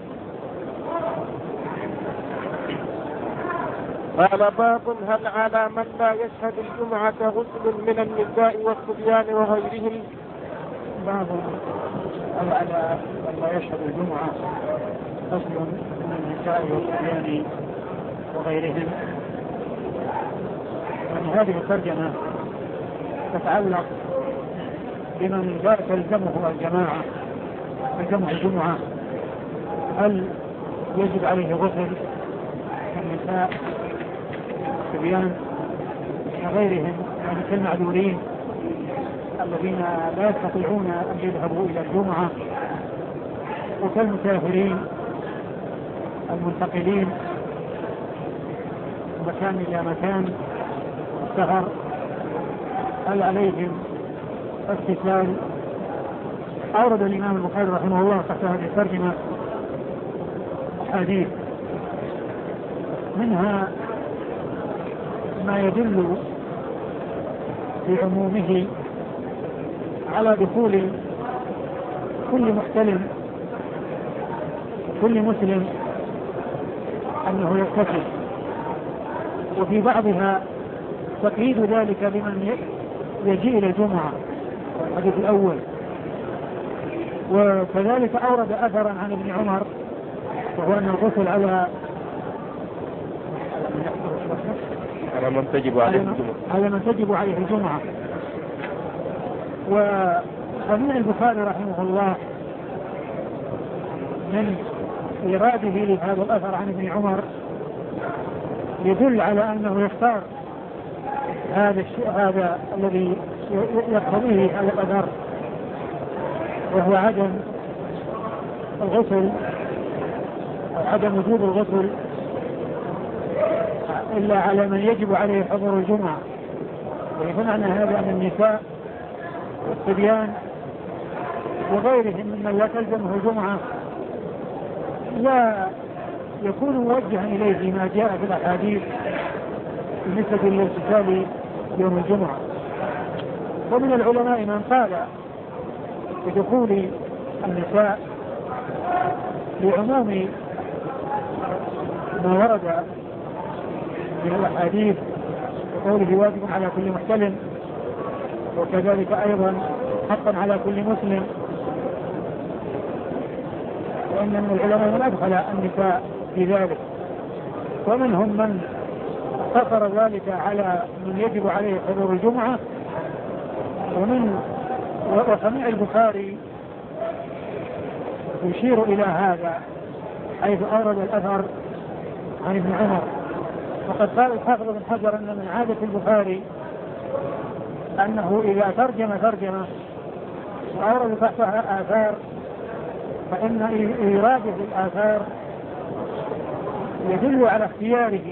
قال: باب هل على من لا يشهد الجمعة غسل من النساء والصبيان وغيرهم؟ باب هل على من لا يشهد الجمعة غسل من النساء والصبيان وغيرهم. يعني هذه الترجمة تتعلق بمن لا تلزمه الجمعة، هل يجب عليه غسل النساء والصبيان وغيرهم، يعني كالمعذورين الذين لا يستطيعون أن يذهبوا إلى الجمعة، وكالمسافرين المنتقلين من مكان إلى مكان السفر، هل عليهم اغتسال؟ أورد الإمام البخاري رحمه الله تحت هذه الترجمة حديث، منها ما يدل في عمومه على دخول كل محتلم كل مسلم أنه يغتسل، وفي بعضها تقييد ذلك بمن يجيء إلى الجمعة الحديث الأول. وكذلك أورد أثرا عن ابن عمر وهو أن الغسل على من تجب عليه الجمعة. وصنيع البخاري رحمه الله من إراده لهذا الأثر عن ابن عمر يدل على أنه يختار هذا الشيء هذا الذي يقتضيه هذا الأثر، وهو عدم الغسل أو عدم وجوب الغسل إلا على من يجب عليه حضور الجمعة. ومعنى هذا أن النساء والصبيان وغيرهم ممن لا تلزمه الجمعة لا يكون موجها إليه ما جاء في الأحاديث بالنسبة للاغتسال يوم الجمعة. ومن العلماء من قال بدخول النساء لعموم ما ورد من الأحاديث وقوله واجب على كل محتلم، وكذلك أيضا حقا على كل مسلم. وإن من العلماء من أدخل النساء في ذلك، ومنهم من قصر ذلك على من يجب عليه حضور الجمعة. وصنيع البخاري يشير إلى هذا حيث أورد الأثر عن ابن عمر. وقد قال الحافظ بن حجر أن من عادة البخاري أنه إذا ترجمة وأورد تحتها آثار فإن إيراده الآثار يدل على اختياره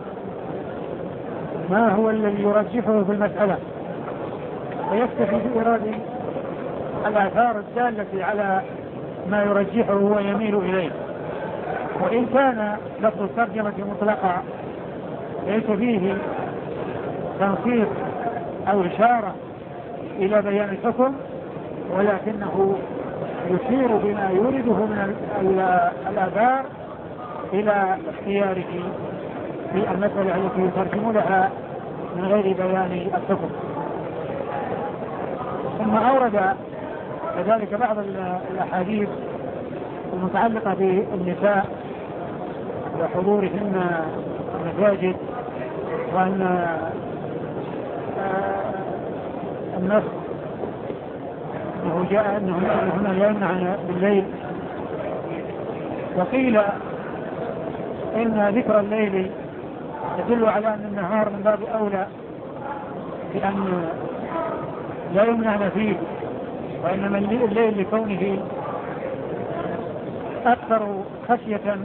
ما هو الذي يرجحه في المسألة، ويكتفي بإيراد الآثار الدالة على ما يرجحه ويميل إليه. وإن كان لفظ الترجمة مطلقا ليس فيه تنصيص أو إشارة إلى بيان الحكم، ولكنه يشير بما يورده من الآثار إلى اختياره في المسألة التي يترجم لها من غير بيان الحكم. ثم أورد كذلك بعض الأحاديث المتعلقة بالنساء وحضورهن المساجد، وأن النص أنه جاء أنهن لا يمنعن بالليل. وقيل إن ذكر الليل يدل على أن النهار من باب أولى بأن لا يمنعن فيه، وإنما الليل لكونه أكثر خشية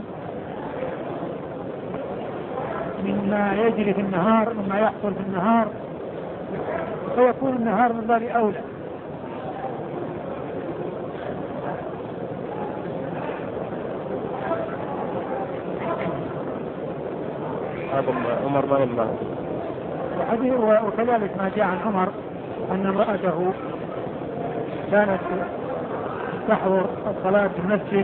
مما يجري في النهار، مما يحصل في النهار، فيكون النهار من باب أولى. هذا عمر ما يمنع. وكذلك ما جاء عن عمر أن امرأته كانت تحضر الصلاة في المسجد،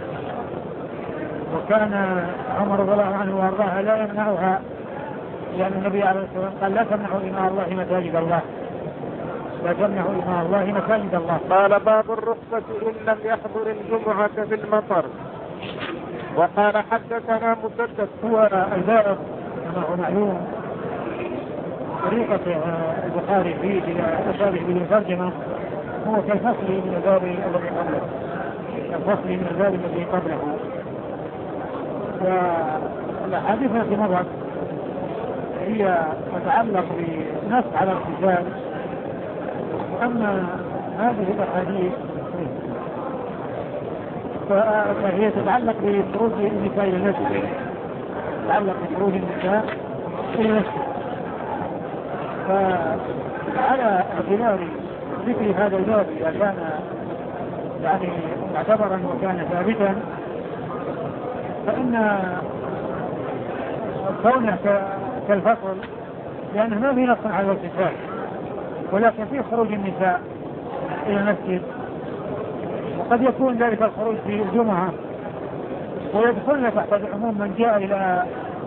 وكان عمر رضي الله عنه وارضاها لا يمنعها، لأن النبي عليه الصلاة والسلام قال لا تمنعوا إماء الله مساجد الله، لا تمنعوا إماء الله مساجد الله. قال باب الرخصة إن لم يحضر الجمعة في المطر. وقال حدثنا مسدد. هو الباب كما هو معلوم طريقة البخاري فيه إلى أشابه بالترجمة هو كالفصل من الباب الذي قبله، الفصل من الباب الذي قبله. والأحاديث التي مرت هي تتعلق بنص على اغتسال، وأما هذه الأحاديث فهي تتعلق بخروج النساء إلى المسجد، تتعلق بخروج النساء إلى المسجد. فعلى اعتبار ذكر هذا الباب إذا كان يعني معتبرا وكان ثابتا، فإن كونه كالفصل لأنه ما في نص على الاغتسال، ولكن في خروج النساء إلى المسجد، وقد يكون ذلك الخروج في الجمعة، ويدخلنا تحت العموم من جاء إلى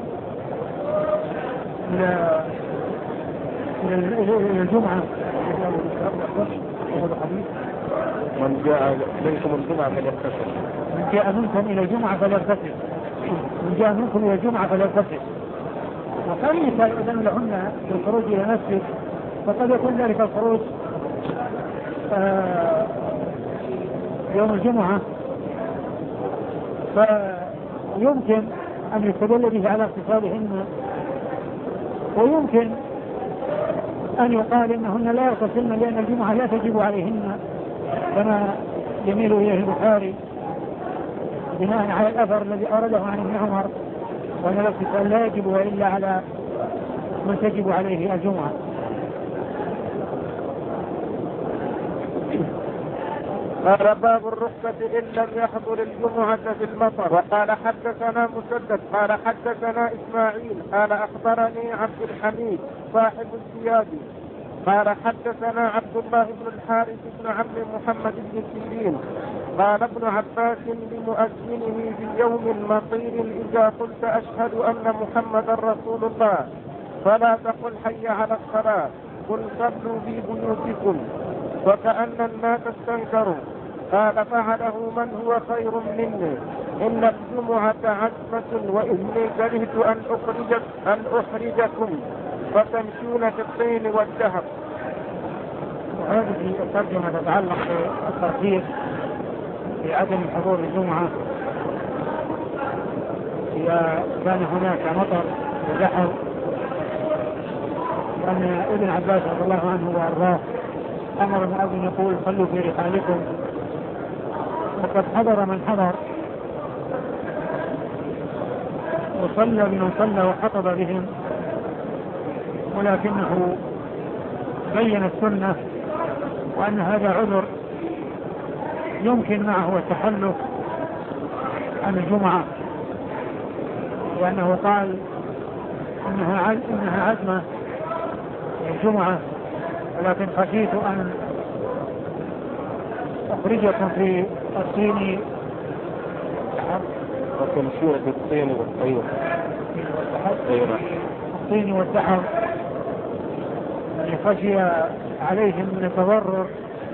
الجمعة. من جاء منكم الجمعة فليغتسل. من جاء منكم إلى الجمعة فليغتسل. من جاء منكم إلى الجمعة فليغتسل. وكان يتأذن لهن بالخروج إلى المسجد، فقد يكون ذلك الخروج يوم الجمعة، فيمكن أن يستدل به على اغتسالهن، ويمكن أن يقال إنهن لا يغتسلن لأن الجمعة لا تجب عليهن، كما يميل إليه البخاري بناء على الأثر الذي أورده عن ابن عمر، وأن الاغتسال لا يجب إلا على من تجب عليه الجمعة. قال باب الرخصة إن لم يحضر الجمعة في المطر. وقال حدثنا مسدد قال حدثنا إسماعيل قال أخبرني عبد الحميد صاحب الزيادي قال حدثنا عبد الله بن الحارث بن عم محمد بن سيرين قال ابن عباس لمؤذنه في يوم مطير إذا قلت أشهد أن محمدا رسول الله فلا تقل حي على الصلاة، قل صلوا في بيوتكم. وكأن الناس استنكروا. قال فعله من هو خير مني، إن الجمعة عزمة وإني كرهت أن أخرجكم فتمشون في الطين والدهر. وهذه الترجمة تتعلق بالترتيب في عدم حضور الجمعة إذا كان هناك مطر وزحف، وأن ابن عباس رضي الله عنه وأرضاه أمر المؤذن يقول صلوا في رحالكم، وقد حضر من حضر وصلى بمن صلى وخطب بهم، ولكنه بين السنة وأن هذا عذر يمكن معه التخلف عن الجمعة، وأنه قال إنها عزمة الجمعة ولكن خشيت أن أخرجكم في الطين وتمشون في الطين والطيور. الطين والسحر، يعني خشي عليهم من التضرر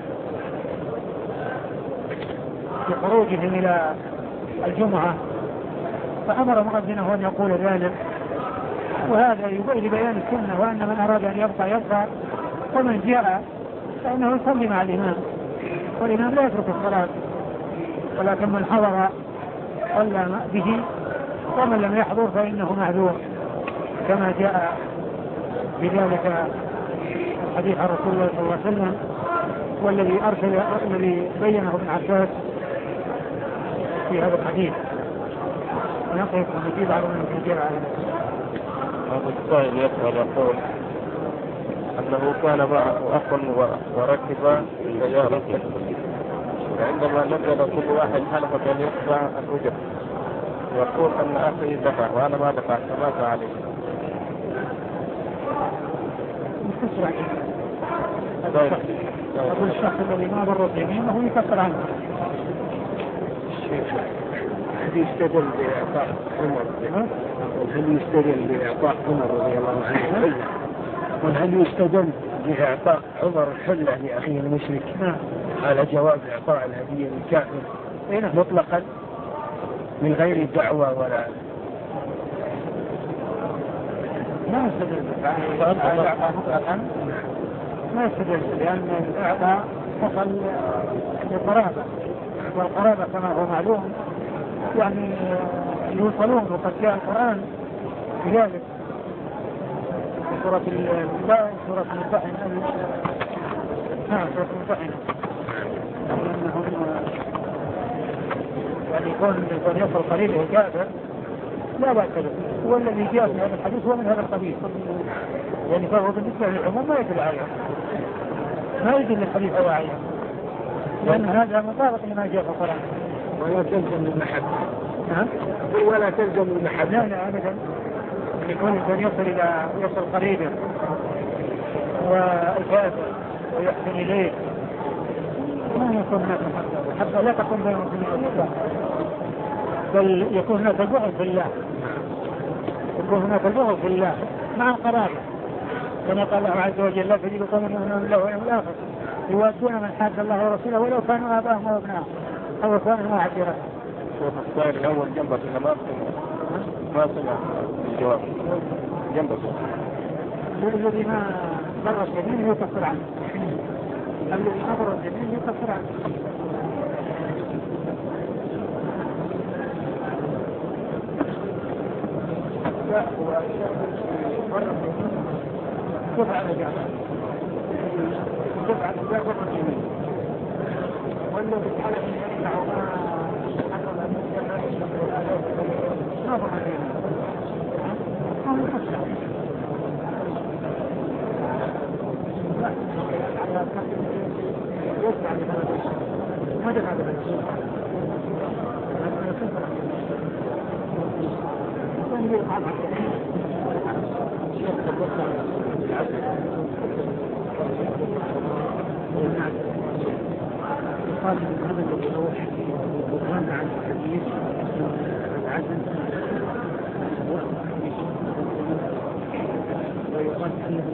في خروجهم إلى الجمعة، فأمر مؤذنه أن يقول ذلك، وهذا يبين لبيان السنة، وأن من أراد أن يبقى يبقى، ومن جاء فإنه يصلي مع الإمام، والإمام لا يترك الصلاة، ولكن من حضر صلى به، ومن لم يحضر فإنه معذور، كما جاء بذلك حديث رسول الله صلى الله عليه وسلم، والذي بينه ابن عباس في هذا الحديث. ونقف ونجيب على من يجيب على هذا السائل يسأل يقول أنه كان معه أخ وركب سيارة، فعندما نزل كل واحد حلف أن يدفع الأجر، يقول أن أخي دفع وأنا ما دفعت، فماذا عليه؟ أقول الشخص الذي ما ضر يمينه يكفر عنه. هل يستدل بإعطاء عمر؟ هل يستدل بإعطاء عمر رضي الله عنه؟ وهل يستدل بإعطاء عمر الحلة لأخيه المشرك على جواز إعطاء الهدية للكافر مطلقا من غير دعوة ولا؟ ما يستدل مطلقا، ما يستدل، لأن الإعطاء فصل للقرابة، والقرابة كما هو معلوم يعني يوصلون، وقد جاء القرآن بذلك في سورة سورة الممتحنة. نعم سورة الممتحنة، لأنهم يعني يكون يصل قليله كافر لا بأس به، هو الذي جاء في هذا الحديث هو من هذا القبيل، يعني فهو بالنسبة للعموم ما يدل عليه، ما يدل الحديث واعيا، لأن هذا مطابق لما جاء في القرآن. ولا تلزم المحبة. ولا تلزم المحبة. لا أبدا، يكون الإنسان يصل قريبا ويكافئ ويحسن إليه، ما يكون هناك محبة. حتى لا تكون بين المسلمين والإسلام، بل يكون هناك البغض في الله، يكون هناك البغض في الله مع القرابة، كما قال الله عز وجل: لا تجد قوما يؤمنون بالله واليوم الآخر يوادون من حاد الله ورسوله ولو كانوا آباءهم وأبناءهم أو إخوانهم وعشيرتهم. السائل الأول جنبك ما سمع الجواب جنبك. الذي ما بر الجميل يكفر عنه، الذي ما بر الجميل يكفر عنه. شفع نجاح شفع نجاح بر الجميل، والذي حلف أن يمنعه ما بر الجميل ما دفع قال هذا الوضوح وكان عن الحديث العزم ويقال فيه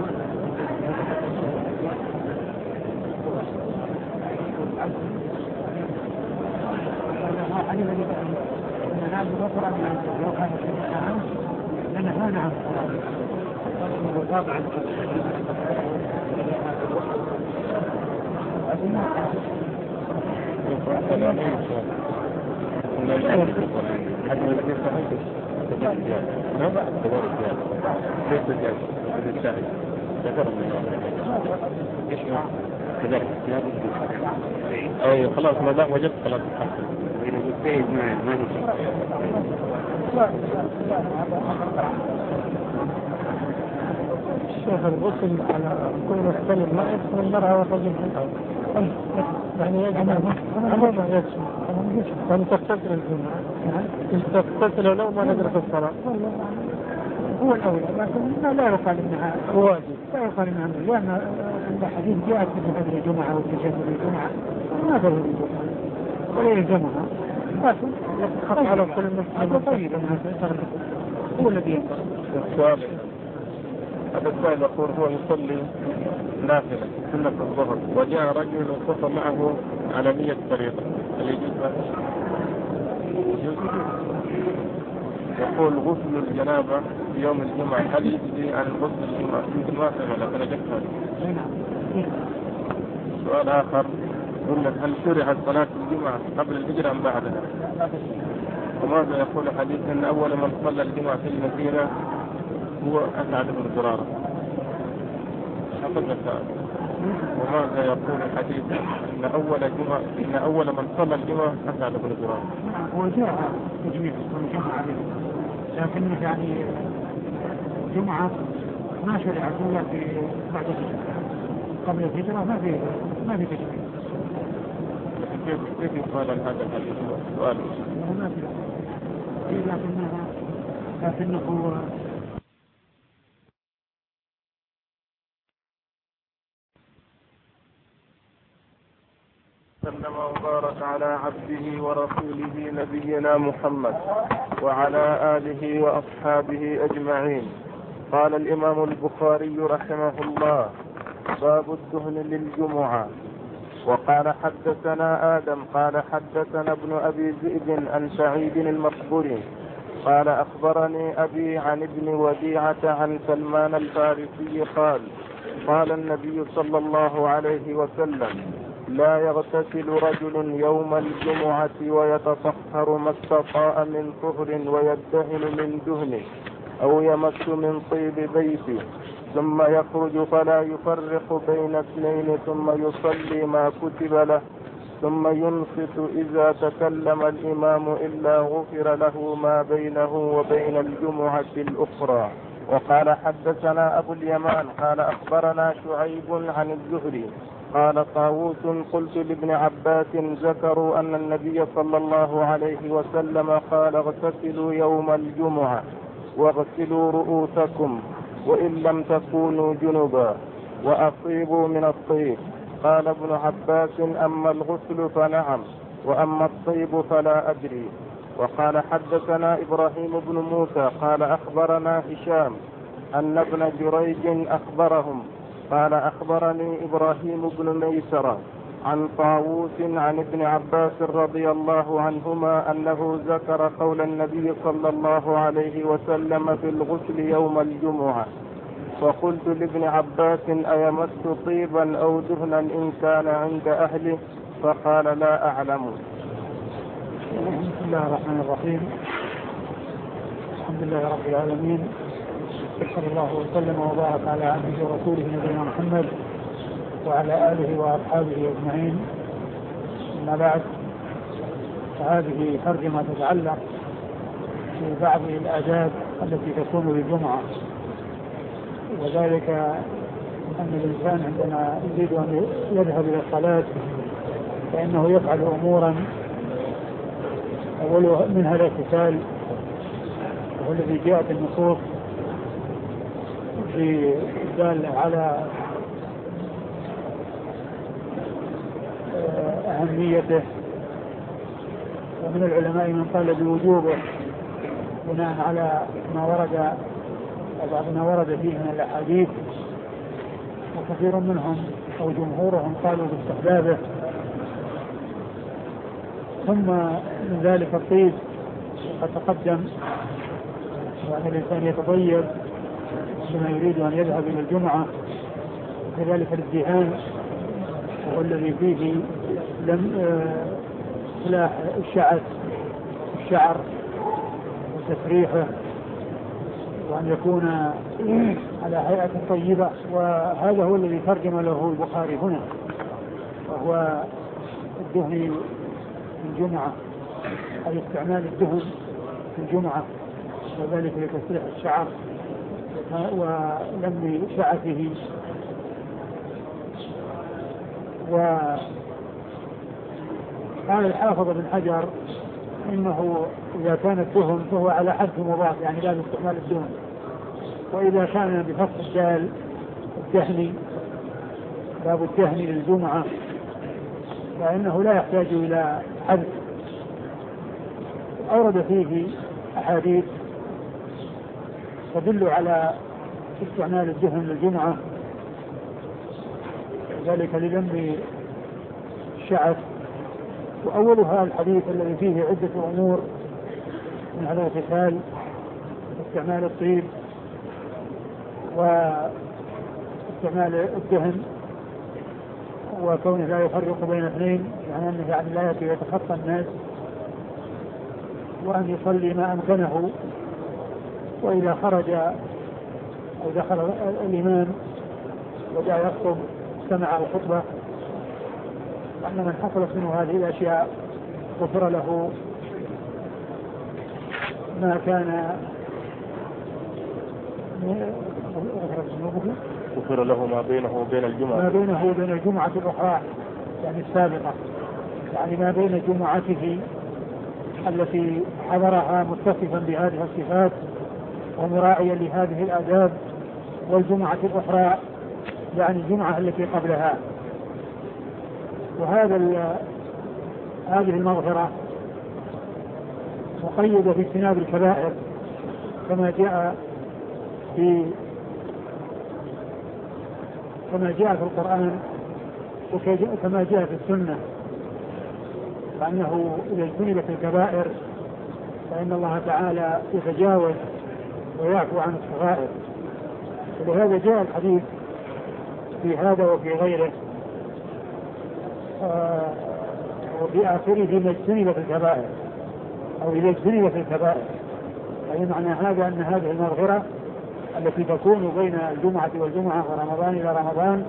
هذا حديث أن نعبد بصرا من لو كان الشيء عنه لنهانا عن الصلاة وطابعا أي خلاص ما دام وجدت خلاص الشيخ الغسل على كل مختلف ما يدخل المرأة والرجل يعني ما يكشف يعني تغتسل الجمعة تغتسل ولو ما ندرك الصلاة هو الأولى، لكن لا يقال إنها واجب، لا يقال إنها لأن الحديث جاءت في هذه الجمعة والتشهد الجمعة ما تظهر الجمعة ولا يلزمها، لكن خط على كل المسلمين طيب أنها تغلق هو الذي ينبغي. هذا السائل يقول هو يصلي نافلة سنة الظهر وجاء رجل وصف معه على 100 طريقة، هل يجوز هذا؟ يقول غسل الجنابة في يوم الجمعة هل يجزي عن غسل الجمعة؟ يمكن ما فهم لكن أجبت هذا. سؤال آخر يقول لك هل شرعت صلاة الجمعة قبل الهجرة أم بعدها؟ وماذا يقول حديث أن أول من صلى الجمعة في المدينة هو أسعد بن زرارة؟ وماذا يقول الحديث أن أول من صلى الجمعة أسعد بن زرارة؟ هو جاء تجميع الجمعة عليه، لكن يعني الجمعة ما شرعت إلا في بعد الهجرة، قبل الهجرة ما في تجميع. كيف يقال هذا الحديث؟ سؤال. ما في، لكنه سلم وبارك على عبده ورسوله نبينا محمد وعلى آله وأصحابه أجمعين. قال الإمام البخاري رحمه الله: باب الدهن للجمعة. وقال حدثنا آدم قال حدثنا ابن أبي ذئب عن سعيد المقبري قال أخبرني أبي عن ابن وديعة عن سلمان الفارسي قال النبي صلى الله عليه وسلم: لا يغتسل رجل يوم الجمعة ويتطهر ما استطاع من طهر ويدهن من دهنه أو يمس من طيب بيته ثم يخرج فلا يفرق بين اثنين ثم يصلي ما كتب له ثم ينصت إذا تكلم الإمام إلا غفر له ما بينه وبين الجمعة الأخرى. وقال حدثنا أبو اليمان قال أخبرنا شعيب عن الزهري قال طاووس: قلت لابن عباس: ذكروا أن النبي صلى الله عليه وسلم قال: اغتسلوا يوم الجمعة واغسلوا رؤوسكم وإن لم تكونوا جنبا وأصيبوا من الطيب. قال ابن عباس: أما الغسل فنعم وأما الطيب فلا أدري. وقال حدثنا إبراهيم بن موسى قال أخبرنا هشام أن ابن جريج أخبرهم قال أخبرني إبراهيم بن ميسرة عن طاووس عن ابن عباس رضي الله عنهما أنه ذكر قول النبي صلى الله عليه وسلم في الغسل يوم الجمعة. فقلت لابن عباس: أيمس طيبا أو دهنا إن كان عند أهله؟ فقال: لا أعلم. بسم الله الرحمن الرحيم. الحمد لله رب العالمين، صلى الله وسلم وبارك على عبده ورسوله نبينا محمد وعلى آله وأصحابه أجمعين. أما بعد، فهذه ترجمة تتعلق ببعض الآداب التي تكون بالجمعة، وذلك أن الإنسان عندما يريد أن يذهب إلى الصلاة فإنه يفعل أمورا أول منها الاغتسال، وهو الذي جاءت النصوص في دالة على أهميته، ومن العلماء من قال بوجوبه بناء على ما ورد بعض ما ورد فيه من الأحاديث، وكثير منهم أو جمهورهم قالوا باستحبابه. ثم من ذلك الطيب قد تقدم، وأن الإنسان يتطيب عندما يريد أن يذهب إلى الجمعة، وكذلك الازدهان وهو الذي فيه إصلاح الشعر وتسريحه، وأن يكون على هيئة طيبة. وهذا هو الذي ترجم له البخاري هنا، وهو الدهن في الجمعة، أي استعمال الدهن في الجمعة، وذلك لتسريح الشعر ولم شعثه. وقال الحافظ بن حجر إنه إذا كان الدهن فهو على حد مضاف، يعني لا باستعمال الدهن، وإذا كان بفتح الدال الدهني باب الدهني للجمعة فإنه لا يحتاج إلى حذف. أورد فيه أحاديث تدل على استعمال الدهن للجمعة، ذلك لذم الشعث، وأولها الحديث الذي فيه عدة أمور من هذا القتال: استعمال الطيب واستعمال الدهن وكونه لا يفرق بين اثنين، يعني أنه لا يتخطى الناس، وأن يصلي ما أمكنه، وإذا خرج أو دخل الإمام وجاء يخطب سمع الخطبة، وأن من حصلت منه هذه الأشياء غفر له ما كان غفر له ما بينه وبين الجمعة الأخرى، يعني السابقة، يعني ما بين جمعته التي حضرها متصفا بهذه الصفات ومراعيا لهذه الآداب، والجمعة الأخرى يعني الجمعة التي قبلها. هذه المغفرة مقيدة في اجتناب الكبائر كما جاء في القرآن وكما جاء في السنة، فأنه إذا اجتنبت الكبائر فإن الله تعالى يتجاوز ويعفو عن الصغائر. ولهذا جاء الحديث في هذا وفي غيره وفي آخره ما اجتنبت الكبائر أو إذا اجتنبت الكبائر، أي معنى هذا أن هذه المغفرة التي تكون بين الجمعة والجمعة ورمضان إلى رمضان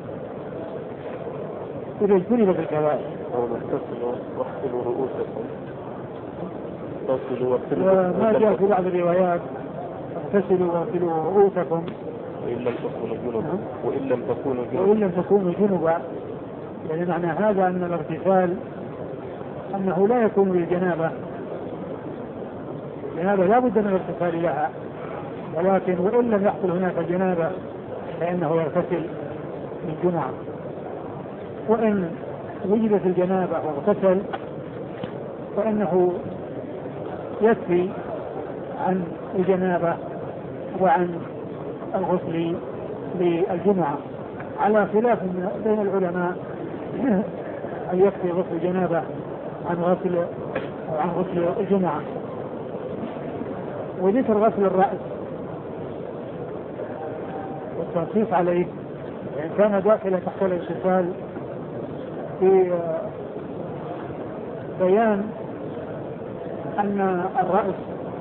إذا اجتنبت الكبائر. واغسلوا رؤوسكم. وما جاء في بعض الروايات: اغتسلوا واغسلوا رؤوسكم وإن لم تكونوا جنبا. يعني معنى هذا أن الاغتسال أنه لا يكون للجنابة، لهذا لا بد من الاغتسال لها، ولكن وإن لم يحصل هناك جنابة فإنه يغتسل للجمعة، وإن وجدت الجنابة واغتسل فإنه يكفي عن الجنابة وعن الغسل للجمعة، على خلاف بين العلماء أن يكفي غسل الجنابة عن غسل الجمعة. وذكر غسل الرأس والتنصيص عليه يعني كان داخلا تحت الاغتسال في بيان أن الرأس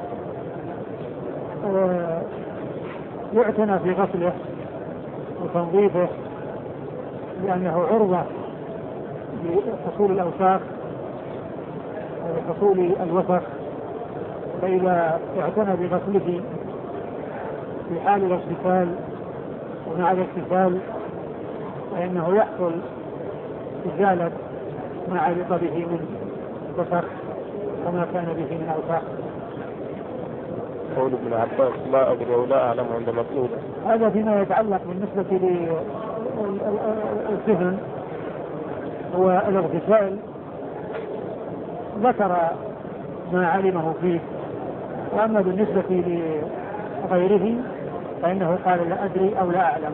يعتنى في غسله وتنظيفه لأنه عرضة لحصول الأوساخ وحصول الوسخ، فإذا اعتنى بغسله في حال الاغتسال ومع الاغتسال فإنه يحصل إزالة ما علق به من وسخ وما كان به من أوساخ. قول ابن عباس: لا أدري ولا أعلم عند مطلوب. هذا فيما يتعلق بالنسبة للدهن والاغتسال، ذكر ما علمه فيه، وأما بالنسبة لغيره فإنه قال: لا أدري أو لا أعلم.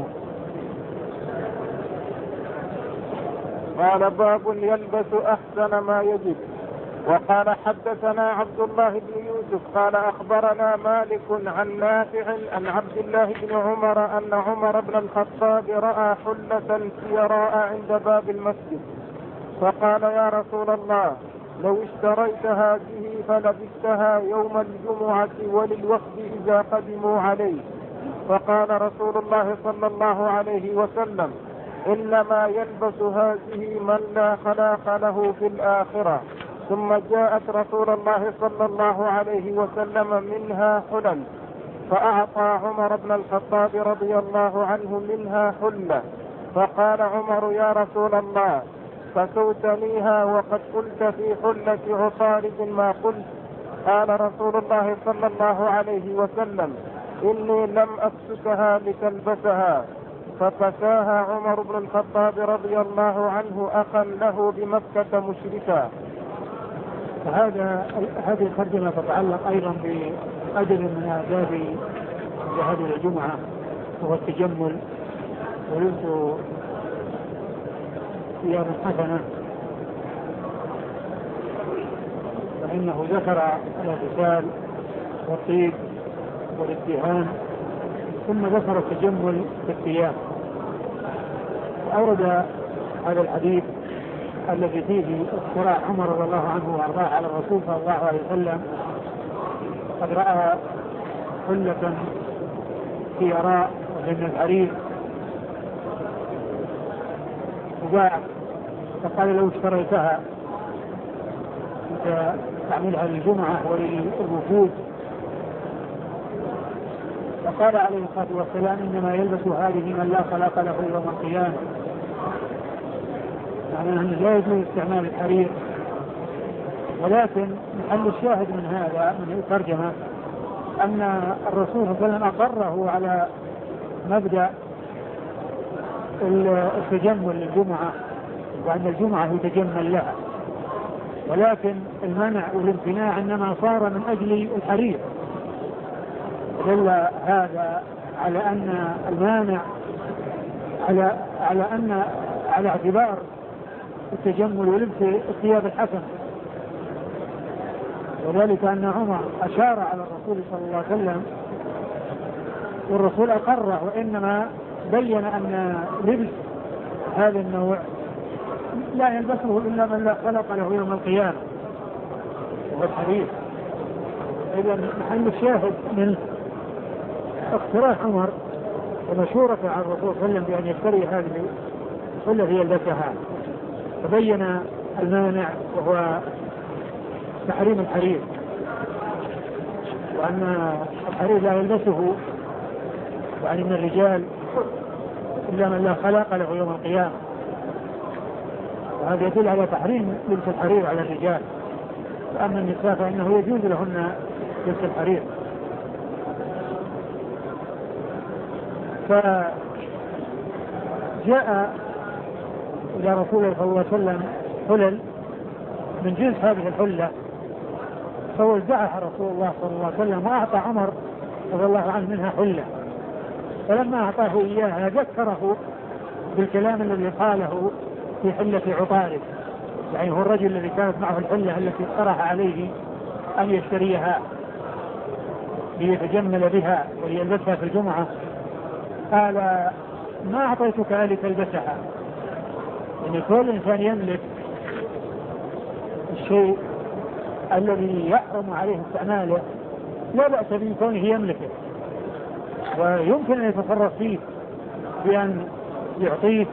قال: باب يلبس أحسن ما يجب. وقال: حدثنا عبد الله بن يوسف قال: أخبرنا مالك عن نافع عن عبد الله بن عمر أن عمر بن الخطاب رأى حلة سيراء عند باب المسجد، فقال: يا رسول الله، لو اشتريت هذه فلبستها يوم الجمعة وللوفد إذا قدموا عليه. فقال رسول الله صلى الله عليه وسلم: إنما يلبس هذه من لا خلاق له في الآخرة. ثم جاءت رسول الله صلى الله عليه وسلم منها حلل، فأعطى عمر بن الخطاب رضي الله عنه منها حلة، فقال عمر: يا رسول الله، فسوتنيها وقد قلت في حلة عطارد ما قلت. قال رسول الله صلى الله عليه وسلم: إني لم أكسكها لتلبسها، فكساها عمر بن الخطاب رضي الله عنه أخا له بمكة مشركا. هذه الترجمة تتعلق أيضا بأدب من آداب جهاد الجمعة، وهو التجمل ولبس ثياب حسنة، فإنه ذكر الاغتسال والطيب والادهان، ثم ذكر التجمل بالثياب. أورد هذا الحديث الذي فيه اقتراح عمر رضي الله عنه وارضاه على الرسول صلى الله عليه وسلم، قد رأى حلة خيراء ومن الحرير تباع، فقال لو اشتريتها كنت تعملها للجمعة وللوفود، فقال عليه الصلاة والسلام إنما يلبس هذه من لا خلاق له يوم القيامة، يعني أنه لا يجوز استعمال الحرير. ولكن محل الشاهد من هذا من الترجمة أن الرسول صلى الله عليه وسلم أقره على مبدأ التجمل للجمعة، وأن الجمعة يتجمل لها، ولكن المنع والامتناع إنما صار من أجل الحرير. دل هذا على أن المانع على اعتبار التجمل ولبس الثياب الحسنة، وذلك أن عمر أشار على الرسول صلى الله عليه وسلم والرسول أقره، وإنما بين أن لبس هذا النوع لا يلبسه إلا من لا خلق له يوم القيامة، وهو الحرير. إذا محل الشاهد من اقتراح عمر ومشورة عن الرسول صلى الله عليه وسلم بأن يشتري هذه التي يلبسها، فبين المانع وهو تحريم الحرير، وأن الحرير لا يلبسه يعني من الرجال إلا من لا خلاق له يوم القيامة، وهذا يدل على تحريم لبس الحرير على الرجال. فأما النساء فإنه يجوز لهن لبس الحرير. فجاء إلى رسول الله صلى الله عليه وسلم حلل من جنس هذه الحلة، فوزعها رسول الله صلى الله عليه وسلم وأعطى عمر رضي الله عنه منها حلة. فلما أعطاه إياها ذكره بالكلام الذي قاله في حلة عطارد، يعني هو الرجل الذي كانت معه الحلة التي اقترح عليه أن يشتريها ليتجمل بها وليلبسها في الجمعة، قال ما أعطيتك لتلبسها، يعني كل إنسان يملك الشيء الذي يحرم عليه استعماله لا بأس بكونه يملكه، ويمكن أن يتصرف فيه بأن يعطيه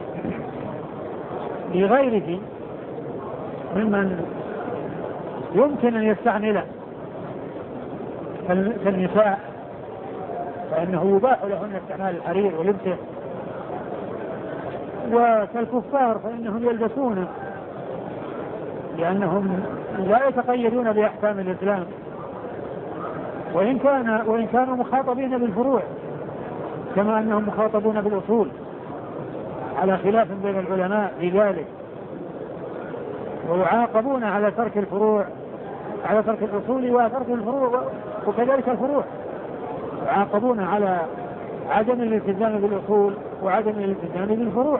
لغيره ممن يمكن أن يستعمله كالنساء، فإنه يباح لهن استعمال الحرير ولبسه، وكالكفار فإنهم يلبسونه لأنهم لا يتقيدون بأحكام الإسلام، وإن كانوا مخاطبين بالفروع كما أنهم مخاطبون بالأصول، على خلاف بين العلماء في ذلك، ويعاقبون على ترك الفروع، على ترك الأصول وترك الفروع، وكذلك الفروع يعاقبون على عدم الالتزام بالأصول وعدم الالتزام بالفروع.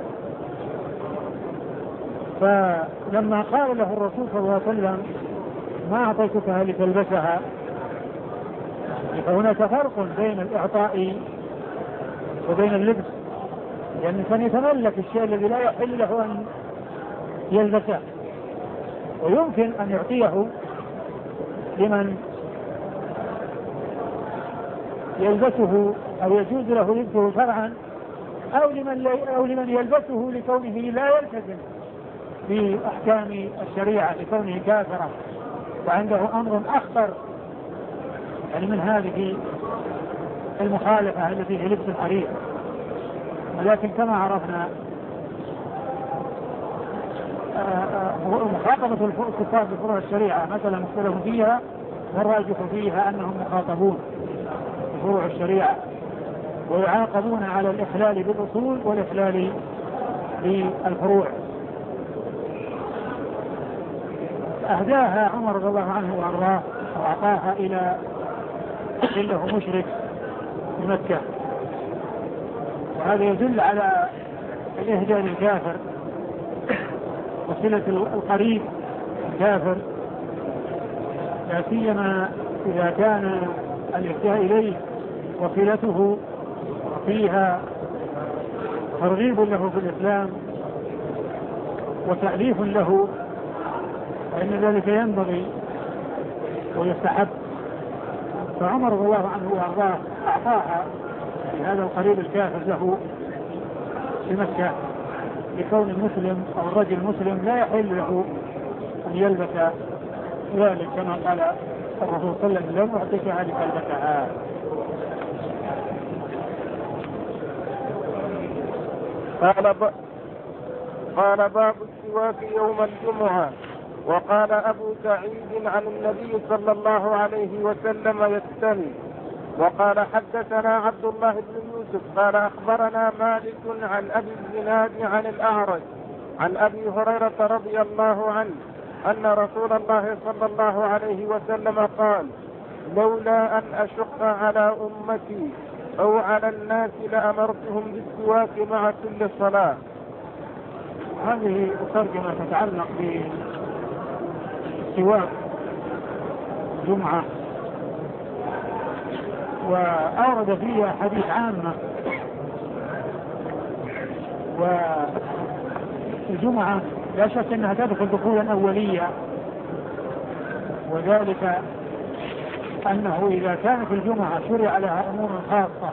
فلما قال له الرسول صلى الله عليه وسلم ما أعطيتكها لتلبسها، فهناك فرق بين الإعطاء وبين اللبس، لأن الإنسان يتملك الشيء الذي لا يحل له أن يلبسه، ويمكن أن يعطيه لمن يلبسه أو يجوز له لبسه شرعا، أو لمن يلبسه لكونه لا يلتزم بأحكام الشريعة، لكونه كافرا وعنده أمر أخطر يعني من هذه المخالفة التي في لبس الحرير. ولكن كما عرفنا مخاطبة الكفار بفروع الشريعة مثلا مختلف فيها، والراجح فيها أنهم مخاطبون فروع الشريعة، ويعاقبون على الإخلال بالأصول والإخلال بالفروع. أهداها عمر رضي الله عنه وأرضاه وأعطاها إلى له مشرك في مكة، وهذا يدل على الإهداء للكافر وصلة القريب الكافر، لا سيما إذا كان الإهداء إليه وصلته فيها ترغيب له في الإسلام وتأليف له، فإن ذلك ينبغي ويستحب. فعمر رضي الله عنه وأرضاه أعطاها لهذا القريب الكافر له في مكة، لكون المسلم أو الرجل المسلم لا يحل له أن يلبس ذلك، كما قال الرسول صلى الله عليه وسلم: لم أعطيك لتلبسها. قال باب السواك يوم الجمعة. وقال أبو سعيد عن النبي صلى الله عليه وسلم يستني. وقال حدثنا عبد الله بن يوسف قال أخبرنا مالك عن أبي الزناد عن الأعرج عن أبي هريرة رضي الله عنه أن رسول الله صلى الله عليه وسلم قال: لولا أن أشق على أمتي أو على الناس لأمرتهم بالسواك مع كل صلاة. هذه الترجمة تتعلق بالسواك الجمعة، وأورد فيها حديث عامة. والجمعة لا شك أنها تدخل دخولا أوليا، وذلك أنه إذا كانت الجمعة شرع لها أمور خاصة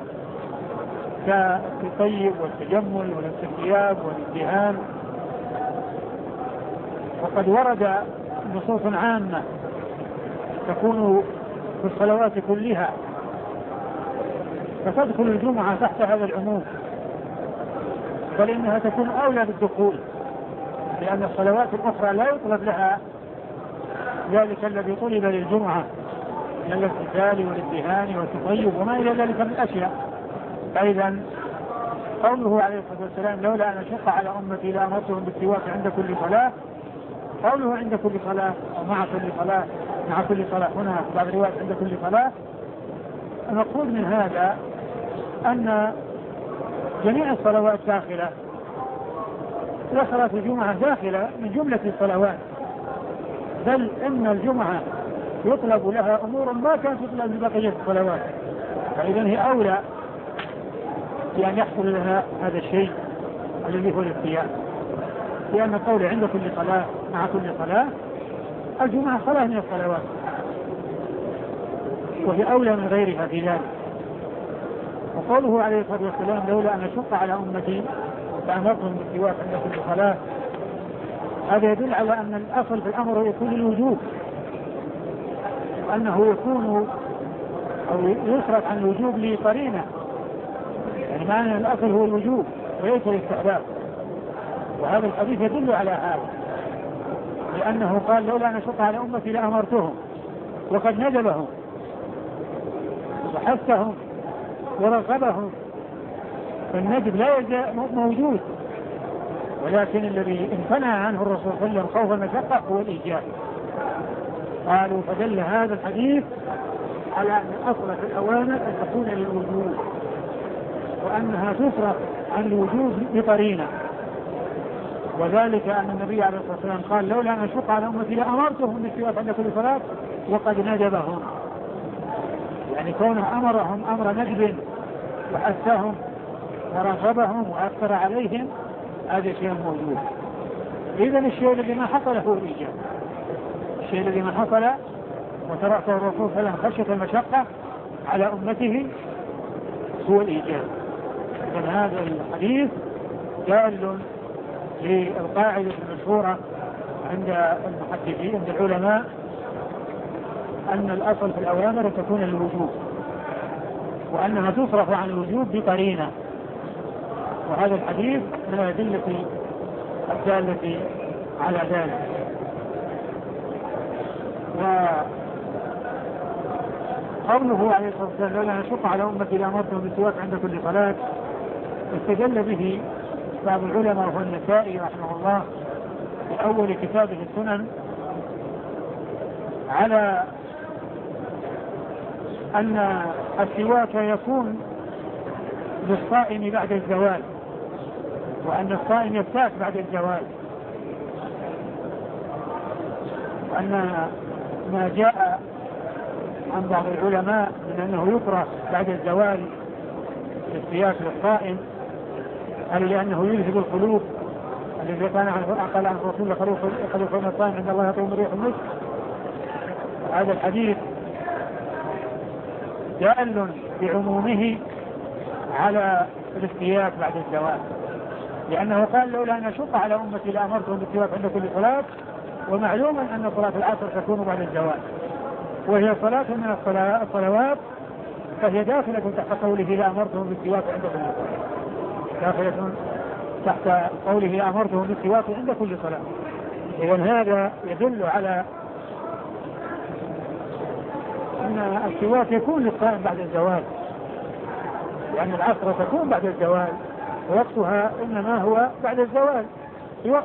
كالطيب والتجمل والاستثياب والازدهام، وقد ورد نصوص عامة تكون في الصلوات كلها، فتدخل الجمعة تحت هذا العموم، بل إنها تكون أولى بالدخول، لأن الصلوات الأخرى لا يطلب لها ذلك الذي طلب للجمعة من الاغتسال والازدهان والتطيب وما إلى ذلك من الأشياء. فإذا قوله عليه الصلاة والسلام: لولا أن أشق على أمتي لأمرتهم بالسواك عند كل صلاة، قوله عند كل صلاة أو مع كل صلاة، مع كل صلاة هنا في بعض الروايات عند كل صلاة، المقصود من هذا أن جميع الصلوات داخلة، وصلاة الجمعة داخلة من جملة الصلوات، بل إن الجمعة يطلب لها أمور ما كانت تطلب لبقية الصلوات، فإذا هي أولى بأن يحصل لها هذا الشيء الذي هو الاختيار، لأن القول عند كل صلاة مع كل صلاة، الجمعة صلاة من الصلوات وهي أولى من غيرها في ذلك. وقوله عليه الصلاة والسلام: لولا أن أشق على أمتي لأمرتهم بالسواك عند كل صلاة، هذا يدل على أن الأصل في الأمر يكون الوجوب، وأنه يكون أو يصرف عن الوجوب لقرينة، يعني معنى الأصل هو الوجوب وليس الاستحباب، وهذا الحديث يدل على هذا، لأنه قال: لولا أن أشق على أمتي لأمرتهم، وقد ندبهم وحثهم ورغبهم، فالندب لا يزال موجود، ولكن الذي امتنع عنه الرسول صلى الله عليه وسلم خوف المشقة هو الإيجاب. قالوا: فدل هذا الحديث على أن الأصل في الأوامر أن تكون للوجوب، وأنها تصرف عن الوجوب بقرينة، وذلك أن النبي عليه الصلاة والسلام قال: لولا أن أشق على أمتي لأمرتهم بالسواك عند كل صلاة، وقد ندبهم، يعني كونه أمرهم أمر ندب وحثهم ورغبهم وأثر عليهم، هذا شيء موجود. إذا الشيء الذي ما حصل هو الإيجاب، الشيء الذي ما حصل وتركه الرسول صلى الله عليه وسلم خشية المشقة على أمته هو الإيجاب. إذن هذا الحديث دال للقاعدة المشهورة عند المحدثين عند العلماء أن الأصل في الأوامر تكون للوجوب، وأنها تصرف عن الوجوب بقرينة، وهذا الحديث من الأدلة الدالة على ذلك. قوله عليه الصلاة والسلام لولا أن أشق على أمتي لأمرتهم بالسواك عند كل صلاة، استدل به بعض العلماء وهو النسائي رحمه الله في أول كتابه السنن على أن السواك يكون للصائم بعد الزوال، وأن الصائم يفتاك بعد الزوال، وأن ما جاء عن بعض العلماء من أنه يكره بعد الزوال السواك للصائم قالوا لأنه يذهب القلوب الذي كان قال عن رسول الله خلوف من الصائم عند الله يطوم ريح المسك. هذا الحديث دال بعمومه على الاستياك بعد الزوال، لأنه قال لولا أن أشق على أمتي لأمرتهم بالسواك عند كل صلاة، ومعلوم أن صلاة العصر تكون بعد الزوال وهي صلاة من الصلوات، فهي داخلة تحت قوله لأمرتهم بالسواك عند كل صلاة، داخلة تحت قوله لأمرتهم بالسواك عند كل صلاة. إذن هذا يدل على أن السواك يكون للصائم بعد الزوال، لأن العصر تكون بعد الزوال ووقتها إنما هو بعد الزوال في وقت.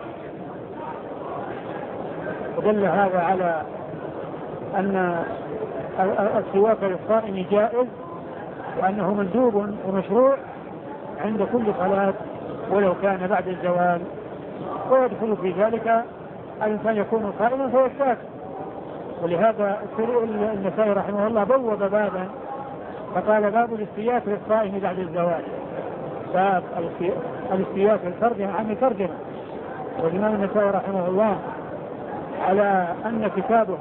ودل هذا على أن السواك للصائم جائز، وأنه مندوب ومشروع عند كل صلاة ولو كان بعد الزوال، ويدخل في ذلك الإنسان يكون صائما فيستاك. ولهذا النسائي رحمه الله بوب بابا فقال باب الاستياك للصائم بعد الزوال، باب الاستياك للترجمة عن الترجمة. والإمام النسائي رحمه الله على أن كتابه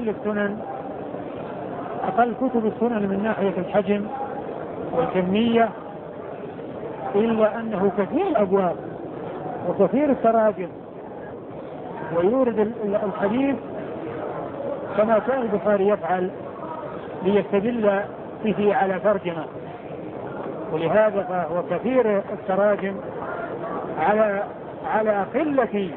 أقل كتب السنن من ناحية الحجم والكمية، إلا أنه كثير الأبواب وكثير التراجم، ويورد الحديث كما كان البخاري يفعل ليستدل به على ترجمة، ولهذا فهو كثير التراجم على قلة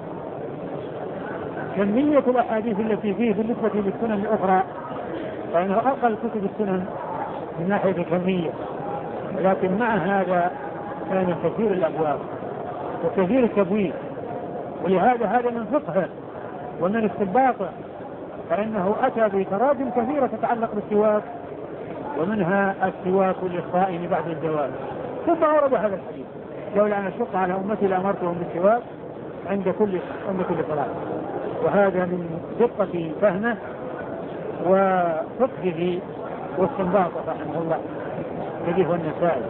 كمية الأحاديث التي فيه بالنسبة للسنن الأخرى، فإنه أقل كتب السنن من ناحية الكمية، لكن مع هذا كان كثير الأبواب وكثير التبويب. ولهذا هذا من فقهه ومن استنباطه، فإنه أتى بتراجم كثيرة تتعلق بالسواك، ومنها السواك للصائم بعد الزوال. ثم ورد هذا الحديث لولا أن أشق على أمتي لأمرتهم بالسواك عند كل صلاة. وهذا من دقة فهمه وفقهه واستنباطه رحمه الله الذي هو النسائي.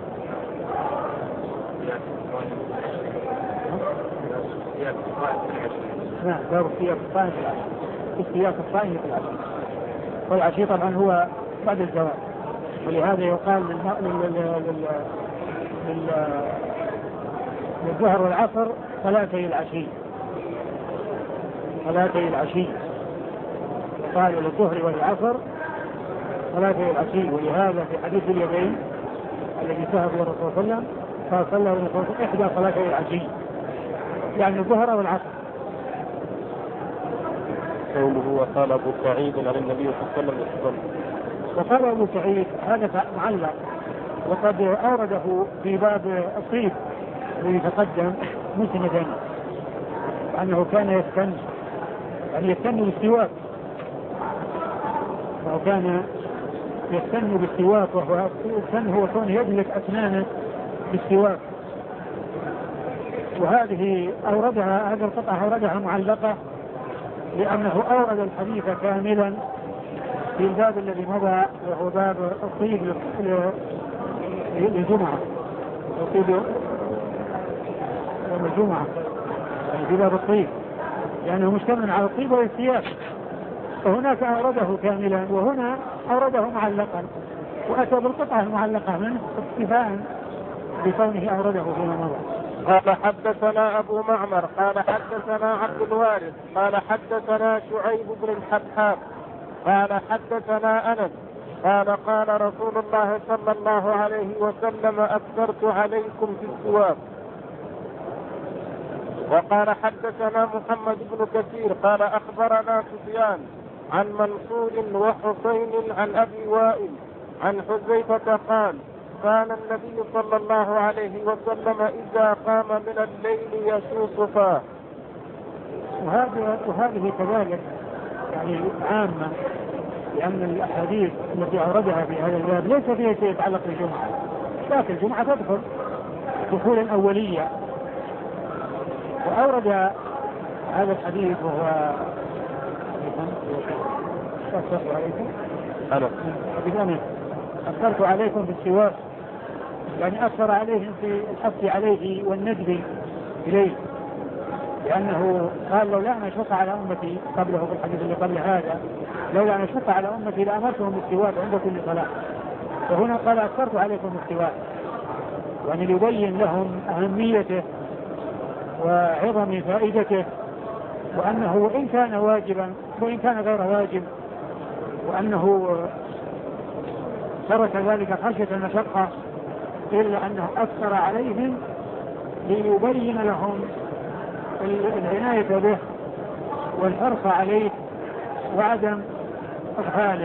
نعم، باب السياق الصائم في العشي، السياق الصائم في العشي، والعشي طبعا هو بعد الزوال، ولهذا يقال للظهر والعصر صلاتي العشي، قال للظهر والعصر صلاتي العشي. ولهذا في حديث اليدين الذي سهد الرسول صلى الله عليه وسلم قال صلى الرسول إحدى صلاتي العشي، يعني الظهر والعصر. قوله وقال أبو سعيد عن النبي صلى الله عليه وسلم. وقال أبو سعيد هذا معلق، وقد أورده في باب الطيب الذي تقدم مسندا، أنه كان يستن بالسواك، وكان يستن بالسواك، وهو السن هو كونه يدلك أسنانه بالسواك. وهذه هذه القطعة أوردها معلقة، لأنه أورد الحديث كاملا في الباب الذي مضى، وهو باب الطيب للجمعة، الطيب يوم الجمعة، يعني في باب الطيب، لأنه مشتمل على الطيب والثياب، فهناك أورده كاملا وهنا أورده معلقا، وأتى بالقطعة المعلقة منه اكتفاء بكونه أورده فيما مضى. قال حدثنا أبو معمر قال حدثنا عبد الوارث قال حدثنا شعيب بن الحبحاب قال حدثنا أنس قال قال رسول الله صلى الله عليه وسلم أكثرت عليكم في السواك. وقال حدثنا محمد بن كثير قال أخبرنا سفيان عن منصور وحسين عن أبي وائل عن حذيفة قال كان النبي صلى الله عليه وسلم إذا قام من الليل يشوص فاه. وهذه كذلك يعني عامة، لأن الأحاديث التي أوردها في هذا الباب ليس فيها شيء يتعلق بالجمعة، لكن الجمعة تدخل دخولا أوليا. وأورد هذا الحديث وهو أثرت عليكم بالسواك، يعني أثر عليهم في الحث عليه والندب إليه، لأنه قال لولا أن أشق على أمتي قبله في الحديث اللي قبل هذا، لولا أن أشق على أمتي لأمرتهم بالسواك عند كل صلاة. فهنا قال أثرت عليكم بالسواك، يعني ليبين لهم أهميته وعظم فائدته، وأنه وإن كان واجبا وإن كان غير واجب، وأنه ترك ذلك خشية المشقة، إلا أنه أثر عليهم ليبين لهم العناية به والحرص عليه وعدم إغفاله.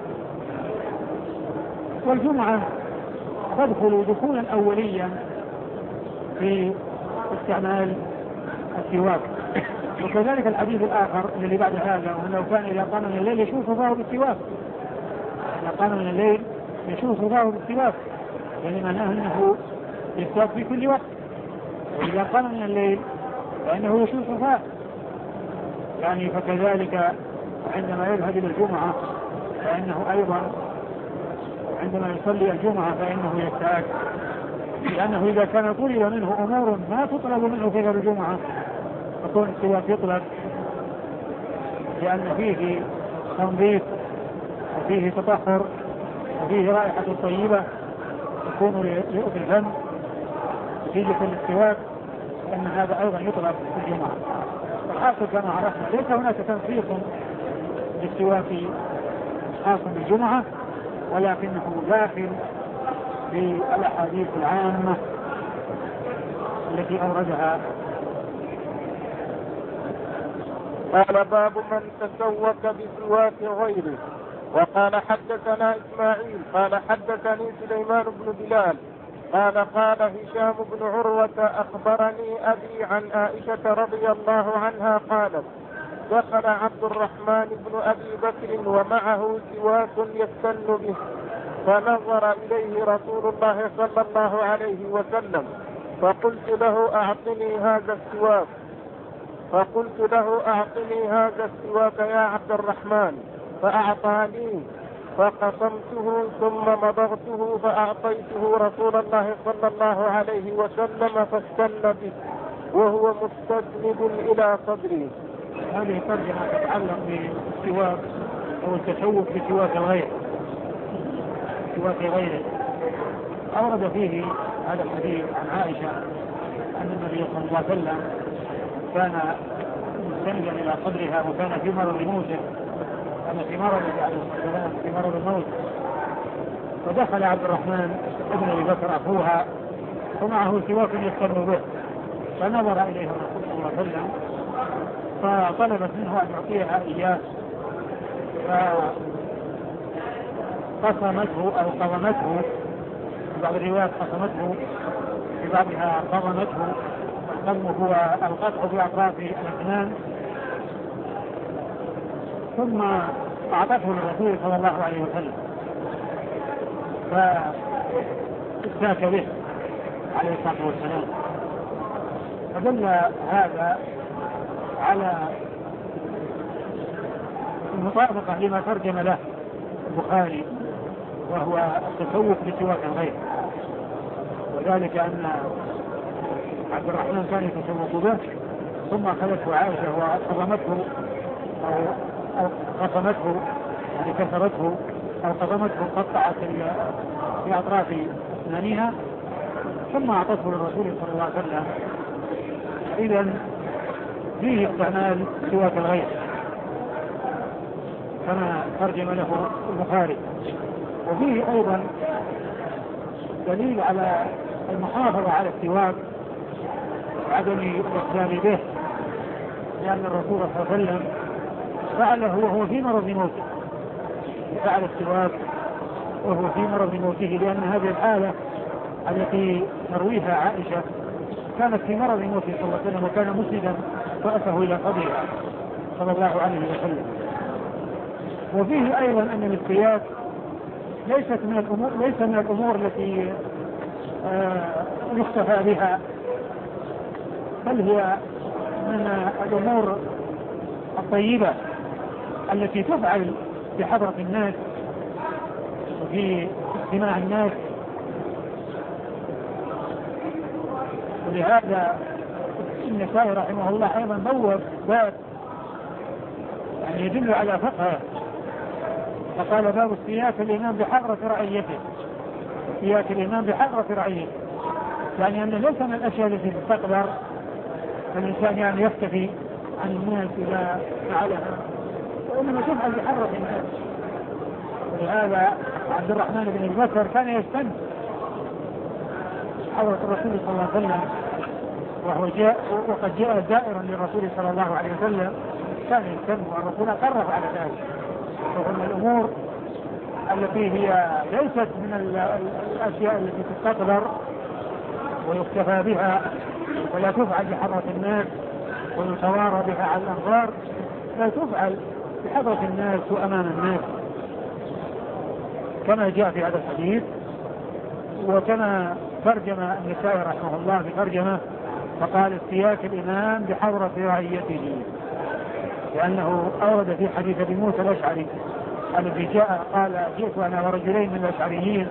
والجمعة تدخل دخولا أوليا في استعمال السواك. وكذلك الحديث الآخر الذي بعد هذا، وأنه كان إذا قام من الليل يشوف فاه بالسواك، إذا قام من الليل يشوف فاه بالسواك، يعني معناه أنه يستواك في كل وقت. وإذا قام من الليل فإنه يشوف فاه، يعني فكذلك عندما يذهب إلى الجمعة فإنه أيضا عندما يصلي الجمعة فإنه يستاك، لأنه إذا كان طلب منه أمور ما تطلب منه في غير الجمعة فكون السواك يطلب، لأن فيه تنظيف وفيه تطهر وفيه رائحة طيبة تكون لأذن الفم نتيجة للسواك، لأن هذا أيضا يطلب في الجمعة. والحاصل كما عرفنا ليس هناك تنسيق للسواك خاص بالجمعة، ولكنه داخل في الأحاديث العامة التي أوردها. قال باب من تسوك بسواك غيره. وقال حدثنا إسماعيل قال حدثني سليمان بن بلال قال هشام بن عروة أخبرني أبي عن عائشة رضي الله عنها قالت دخل عبد الرحمن بن أبي بكر ومعه سواك يستن به، فنظر إليه رسول الله صلى الله عليه وسلم فقلت له أعطني هذا السواك يا عبد الرحمن، فأعطاني فقسمته ثم مضغته فأعطيته رسول الله صلى الله عليه وسلم فاستن به وهو مستسند إلى صدري. هذه ترجمة تتعلق بالسواك أو التشوف بسواك الغير، سواك غيره. أورد فيه هذا الحديث عن عائشة أن النبي صلى الله عليه وسلم كان مستندا إلى صدرها وكان في مرض موته، كان في مرض الموت، فدخل عبد الرحمن ابن أبي بكر أخوها ومعه سواك يستن به، فنظر إليه الرسول صلى الله عليه وسلم فطلبت منه أن يعطيها إياه، فقسمته أو قضمته، في بعض الروايات قسمته، في بعضها قضمته. القضم هو القطع بأطراف الأسنان، ثم أعطته للرسول صلى الله عليه وسلم فاستاك به عليه الصلاة والسلام. فدل هذا على المطابقة لما ترجم له البخاري، وهو التسوق بسواك الغير، وذلك أن عبد الرحمن كان يتسوق به ثم أخذته عائشة وقضمته أو قسمته، يعني كسرته أو قضمته قطعت في أطراف أسنانها ثم أعطته للرسول صلى الله عليه وسلم. إذن فيه استعمال سواك الغير كما ترجم له البخاري، وفيه أيضا دليل على المحافظة على السواك وعدم الاستعمال به، لأن الرسول صلى الله عليه وسلم فعله وهو في مرض موته، فعل السواك وهو في مرض موته، لأن هذه الحالة التي ترويها عائشة كانت في مرض موته صلى الله عليه وسلم، وكان مسندا رأسه إلى قبرها صلى الله عليه وسلم. وفيه أيضا أن الاستياك ليس من الأمور التي يختفى بها، بل هي من الأمور الطيبة التي تفعل في حضرة الناس وفي اجتماع الناس. ولهذا النسائي رحمه الله أيضا بوب باب يعني يدل على فقهه، فقال باب استياك الإمام بحضرة رعيته، استياك الإمام بحضرة رعيته، يعني أن ليس من الأشياء التي تستقدر الإنسان يعني يختفي عن الناس إذا فعلها، وإنما تفعل بحضرة الناس. ولهذا عبد الرحمن بن البكر كان يستند حضرة الرسول صلى الله عليه وسلم، وقد جاء زائرا للرسول صلى الله عليه وسلم كان يستند، والرسول قرب على ذلك. ومن الأمور التي هي ليست من الأشياء التي تستقدر ويختفى بها ولا تفعل بحضرة الناس ويتوارى بها على الأنظار، لا تفعل بحضرة الناس وأمام الناس، كما جاء في هذا الحديث. وكما ترجم النسائي رحمه الله في ترجمة فقال استياك الإمام بحضرة رعيته، لأنه أورد في حديث أبي موسى الأشعري الذي جاء قال جئت أنا ورجلين من الأشعريين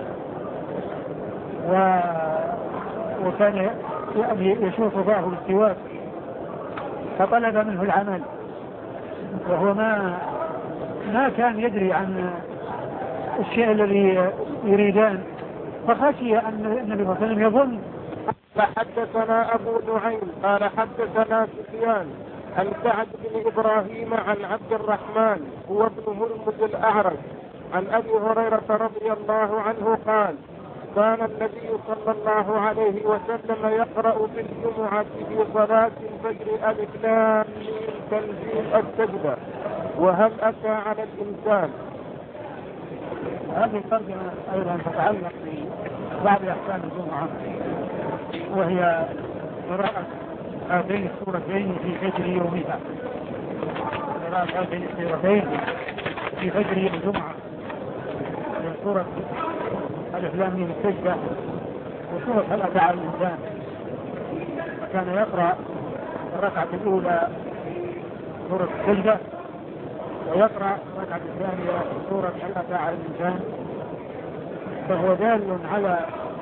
وكان يشوف ظاهر السواك فطلب منه العمل، وهو ما كان يدري عن الشيء الذي يريدان، فخشي أن النبي صلى الله عليه وسلم يظن. فحدثنا أبو نعيم قال حدثنا سفيان عن سعد بن إبراهيم عن عبد الرحمن هو ابن هرمز الأعرج عن أبي هريرة رضي الله عنه قال كان النبي صلى الله عليه وسلم يقرأ في الجمعة في صلاة الفجر ألف لام ميم تنزيل السجدة وهل أتى على الإنسان. هذه الترجمة أيضا تتعلق ببعض أحكام الجمعة، وهي قراءة هاتين السورتين في فجر يومها، قراءة هاتين السورتين في فجر يوم الجمعة من سورة ألف لام ميم السجدة وسورة هل أتى على الإنسان. كان يقرأ الركعة الأولى سورة السجدة ويقرأ الركعة الثانية سورة هل أتى على الإنسان، فهو دال على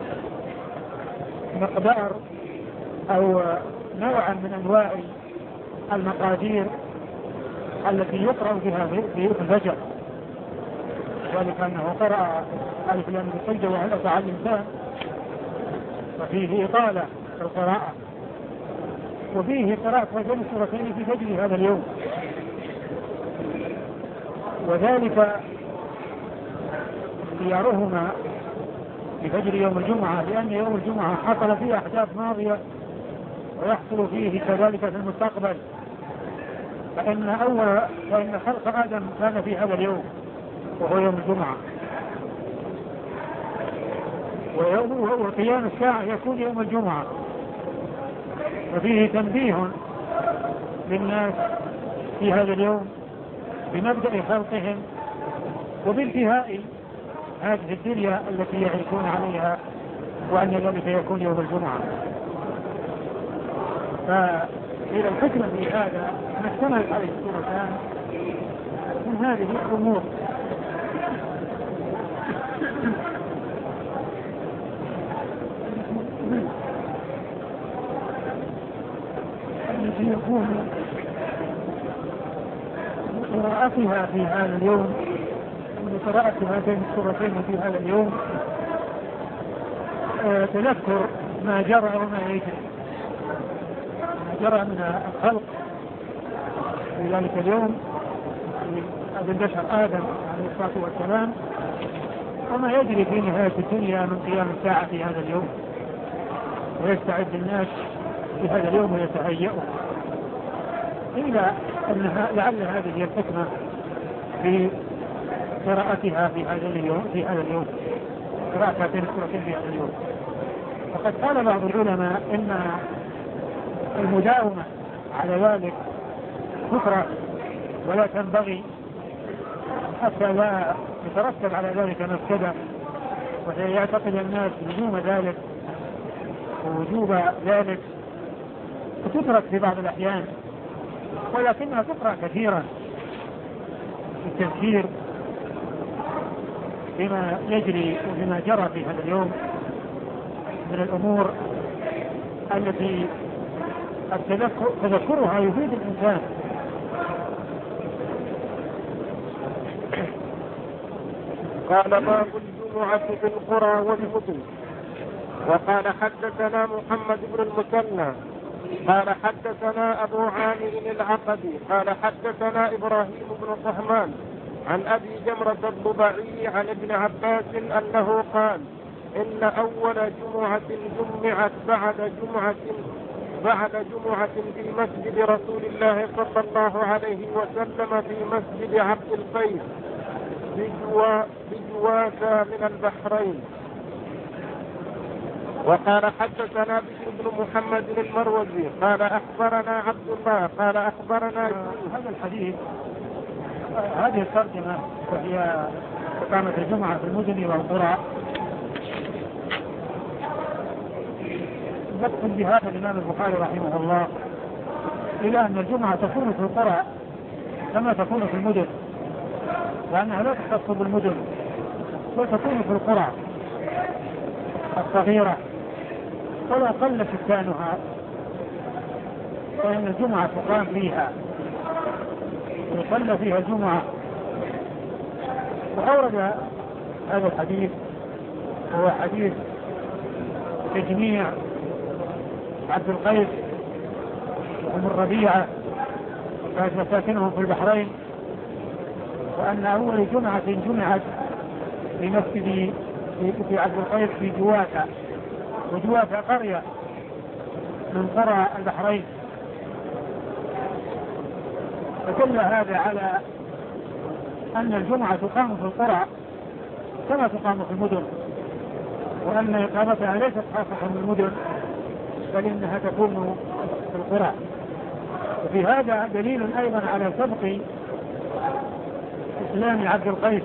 مقدار أو نوعا من أنواع المقادير التي يقرأ بها في الفجر، ذلك أنه قرأ ألف لام ميم السجدة وهل أتى على الإنسان، وفيه إطالة في القراءة، وفيه قراءة هذين السورتين في فجر هذا اليوم، وذلك اختيارهما في فجر يوم الجمعة لأن يوم الجمعة حصل فيه أحداث ماضية ويحصل فيه كذلك في المستقبل، فإن خلق آدم كان في هذا اليوم وهو يوم الجمعة، وقيام الساعة يكون يوم الجمعة، وفيه تنبيه للناس في هذا اليوم بمبدأ خلقهم وبانتهاء هذه الدنيا التي يعيشون عليها، وأن ذلك يكون يوم الجمعة. فإلى الحكمة في هذا ما اشتملت عليه السورتان من هذه الأمور. التي يكون قراءتها في هذا اليوم وقراءة هاتين السورتين في هذا اليوم تذكر ما جرى وما يجري، ما جرى من الخلق في ذلك اليوم في أبي البشر آدم عليه الصلاة والسلام، وما يجري في نهاية الدنيا من قيام الساعة في هذا اليوم، ويستعد الناس في هذا اليوم ويتهيئوا. قيل أنها لعل هذه هي الحكمة في قراءتها في هذا اليوم قراءة هاتين السورتين في هذا اليوم. وقد قال بعض العلماء إن المداومة على ذلك كفر ولا تنبغي حتى لا يترتب على ذلك مفسدة، ويعتقد الناس لزوم ذلك ووجوب ذلك، وتترك في بعض الأحيان، ولكنها تقرأ كثيرا التذكير بما يجري وبما جرى في هذا اليوم من الأمور التي تذكرها يفيد الإنسان. قال باب الجمعة في القرى والمدن. وقال حدثنا محمد بن المثنى قال حدثنا أبو عامر العقدي قال حدثنا إبراهيم بن طهمان عن أبي جمرة الضبعي عن ابن عباس أنه قال إن أول جمعة جمعت بعد جمعة في مسجد رسول الله صلى الله عليه وسلم في مسجد عبد القيس بجواسة من البحرين. وقال حدثنا بشر بن محمد المروزي قال أخبرنا عبد الله قال أخبرنا هذا الحديث هذه الترجمة وهي إقامة الجمعة في المدن والقرى يقصد بهذا الإمام البخاري رحمه الله إلى أن الجمعة تكون في القرى كما تكون في المدن، وأنها لا تختص بالمدن وتكون في القرى الصغيرة ولا قل سكانها، فإن الجمعة تقام فيها ويصلى فيها الجمعة. وأورد هذا الحديث هو حديث تجميع عبد القيس وأم الربيعة كانت مساكنهم في البحرين، وأن أول جمعة جمعت في مسجد في عبد القيس في جواسة، وجواسة قرية من قرى البحرين. فدل هذا على أن الجمعة تقام في القرى كما تقام في المدن، وأن إقامتها ليست خاصة بالمدن بل إنها تكون في القرى. وفي هذا دليل أيضا على سبق إسلام عبد القيس،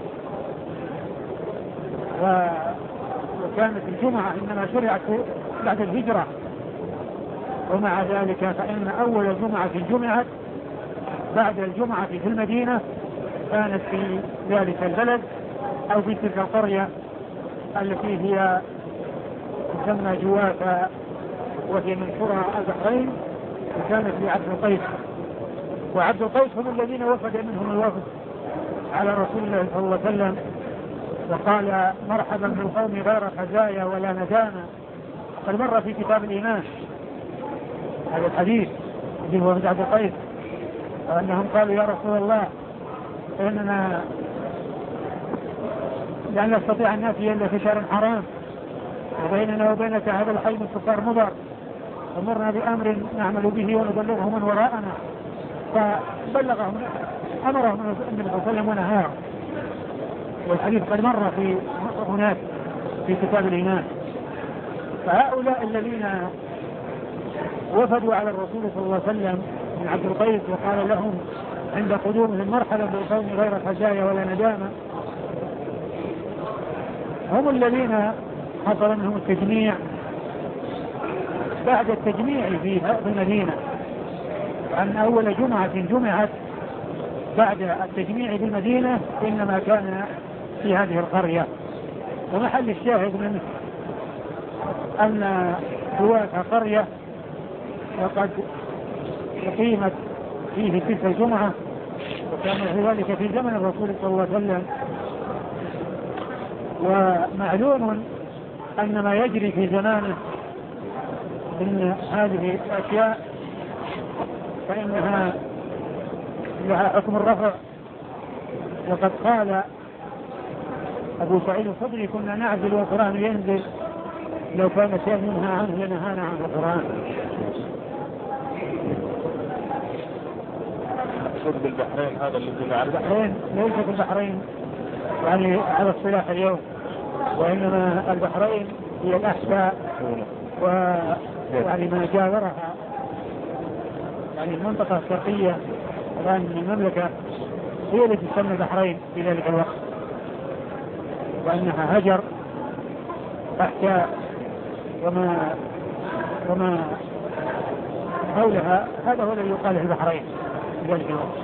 وكانت الجمعة إنما شرعت بعد الهجرة، ومع ذلك فإن أول جمعة جمعت بعد الجمعة في المدينة كانت في ذلك البلد أو في تلك القرية التي هي تسمى جواسة، وهي من قرى البحرين، وكانت في عبد القيس. وعبد القيس هم الذين وفد منهم الوفد على رسول الله صلى الله عليه وسلم وقال مرحبا بالقوم غير خزايا ولا ندامة. قد مر في كتاب الإيمان هذا الحديث الذي هو من عبد القيس، وأنهم قالوا يا رسول الله إننا لا نستطيع أن نأتي إلا في شهر حرام، وبيننا وبينك هذا الحي من كفار مضر، أمرنا بأمر نعمل به ونبلغه من وراءنا. فبلغهم أمرهم النبي صلى الله عليه وسلم ونهاهم، والحديث قد مر في هناك في كتاب الإيمان. فهؤلاء الذين وفدوا على الرسول صلى الله عليه وسلم من عبد القيس وقال لهم عند قدومهم مرحبا بالقوم غير خزايا ولا ندامة، هم الذين حصل منهم التجميع بعد التجميع في المدينة، وأن أول جمعة جمعت بعد التجميع في المدينة إنما كان في هذه القرية. ومحل الشاهد منه أن جواسة قرية وقد أقيمت فيه تلك الجمعة، وكان ذلك في زمن الرسول صلى الله عليه وسلم. ومعلوم أن ما يجري في زمانه من هذه الأشياء فإنها لها حكم الرفع. وقد قال أبو سعيد الخدري كنا نعزل والقرآن ينزل، لو كان شيء منها عنه لنهانا عن القرآن. المقصود بالبحرين هذا الذي نعرفه؟ البحرين ليست البحرين يعني على اصطلاح اليوم، وإنما البحرين هي الأحساء ويعني ما جاورها، يعني المنطقة الشرقية الآن من المملكة هي التي تسمى البحرين في ذلك الوقت، وأنها هجر أحساء وما حولها، هذا هو الذي يقال البحرين في ذلك الوقت.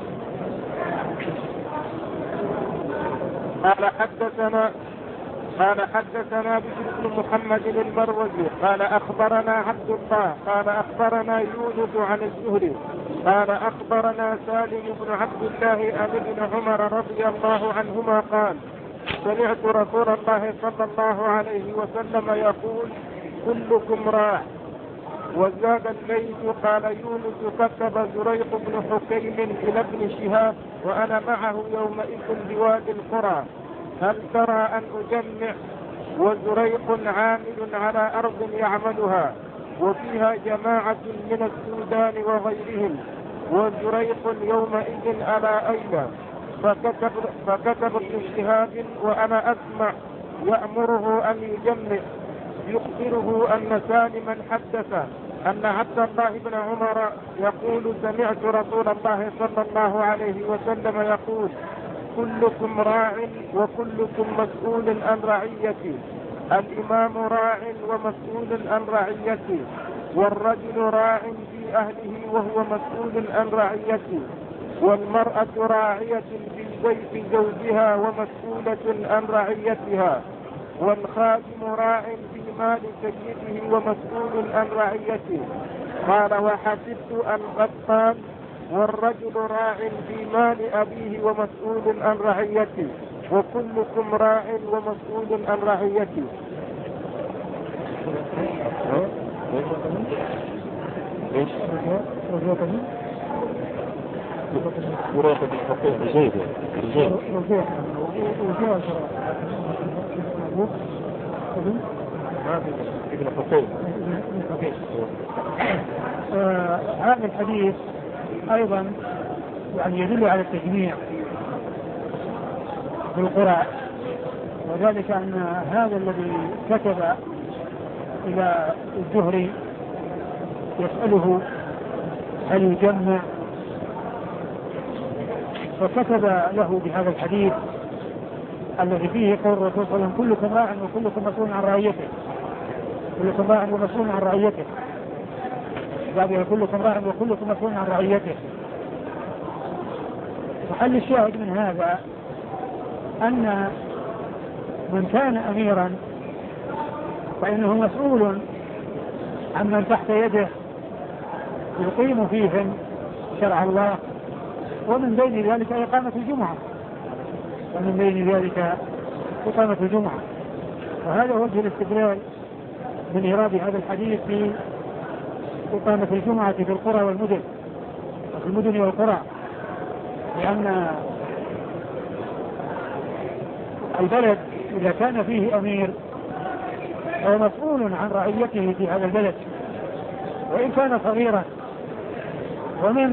قال حدثنا بشر بن محمد المروزي قال أخبرنا عبد الله قال أخبرنا يونس عن الزهري قال أخبرنا سالم بن عبد الله عن ابن عمر رضي الله عنهما قال سمعت رسول الله صلى الله عليه وسلم يقول كلكم راع. وزاد الليث قال يونس كتب زريق بن حكيم إلى ابن شهاب وأنا معه يومئذ بوادي القرى هل ترى أن أجمع؟ وزريق عامل على أرض يعملها وفيها جماعة من السودان وغيرهم، وزريق يومئذ على أيلة. فكتب ابن شهاب وأنا أسمع يأمره أن يجمع يخبره أن سالما حدث أن عبد الله بن عمر يقول سمعت رسول الله صلى الله عليه وسلم يقول كلكم راع وكلكم مسؤول عن رعيته، الإمام راع ومسؤول عن رعيته، والرجل راع في أهله وهو مسؤول عن رعيته، والمرأة راعية في بيت زوجها ومسؤولة عن رعيتها، والخادم راع في مال سيده ومسؤول عن رعيته. قال وحسبت أن قد قال والرجل راع في مال أبيه ومسؤول عن رعيته وكلكم راع ومسؤول عن رعيته. هذا الحديث أيضا يعني يدل على التجميع في القرى، وذلك أن هذا الذي كتب إلى الزهري يسأله هل يجمع، فكتب له بهذا الحديث الذي فيه قول الرسول صلى الله عليه وسلم كلكم راع وكلكم مسؤول عن رعيته، كلكم راع ومسؤول عن رعيته، بعدها كلكم راع وكلكم مسؤول عن رعيته. محل الشاهد من هذا أن من كان أميرا فإنه مسؤول عن من تحت يده يقيم فيهم شرع الله، ومن بين ذلك إقامة الجمعة، ومن بين ذلك إقامة الجمعة. وهذا وجه الاستدلال من إيراد هذا الحديث في إقامة الجمعة في القرى والمدن، وفي المدن والقرى، لأن البلد إذا كان فيه أمير هو مسؤول عن رعيته في هذا البلد وإن كان صغيرا، ومن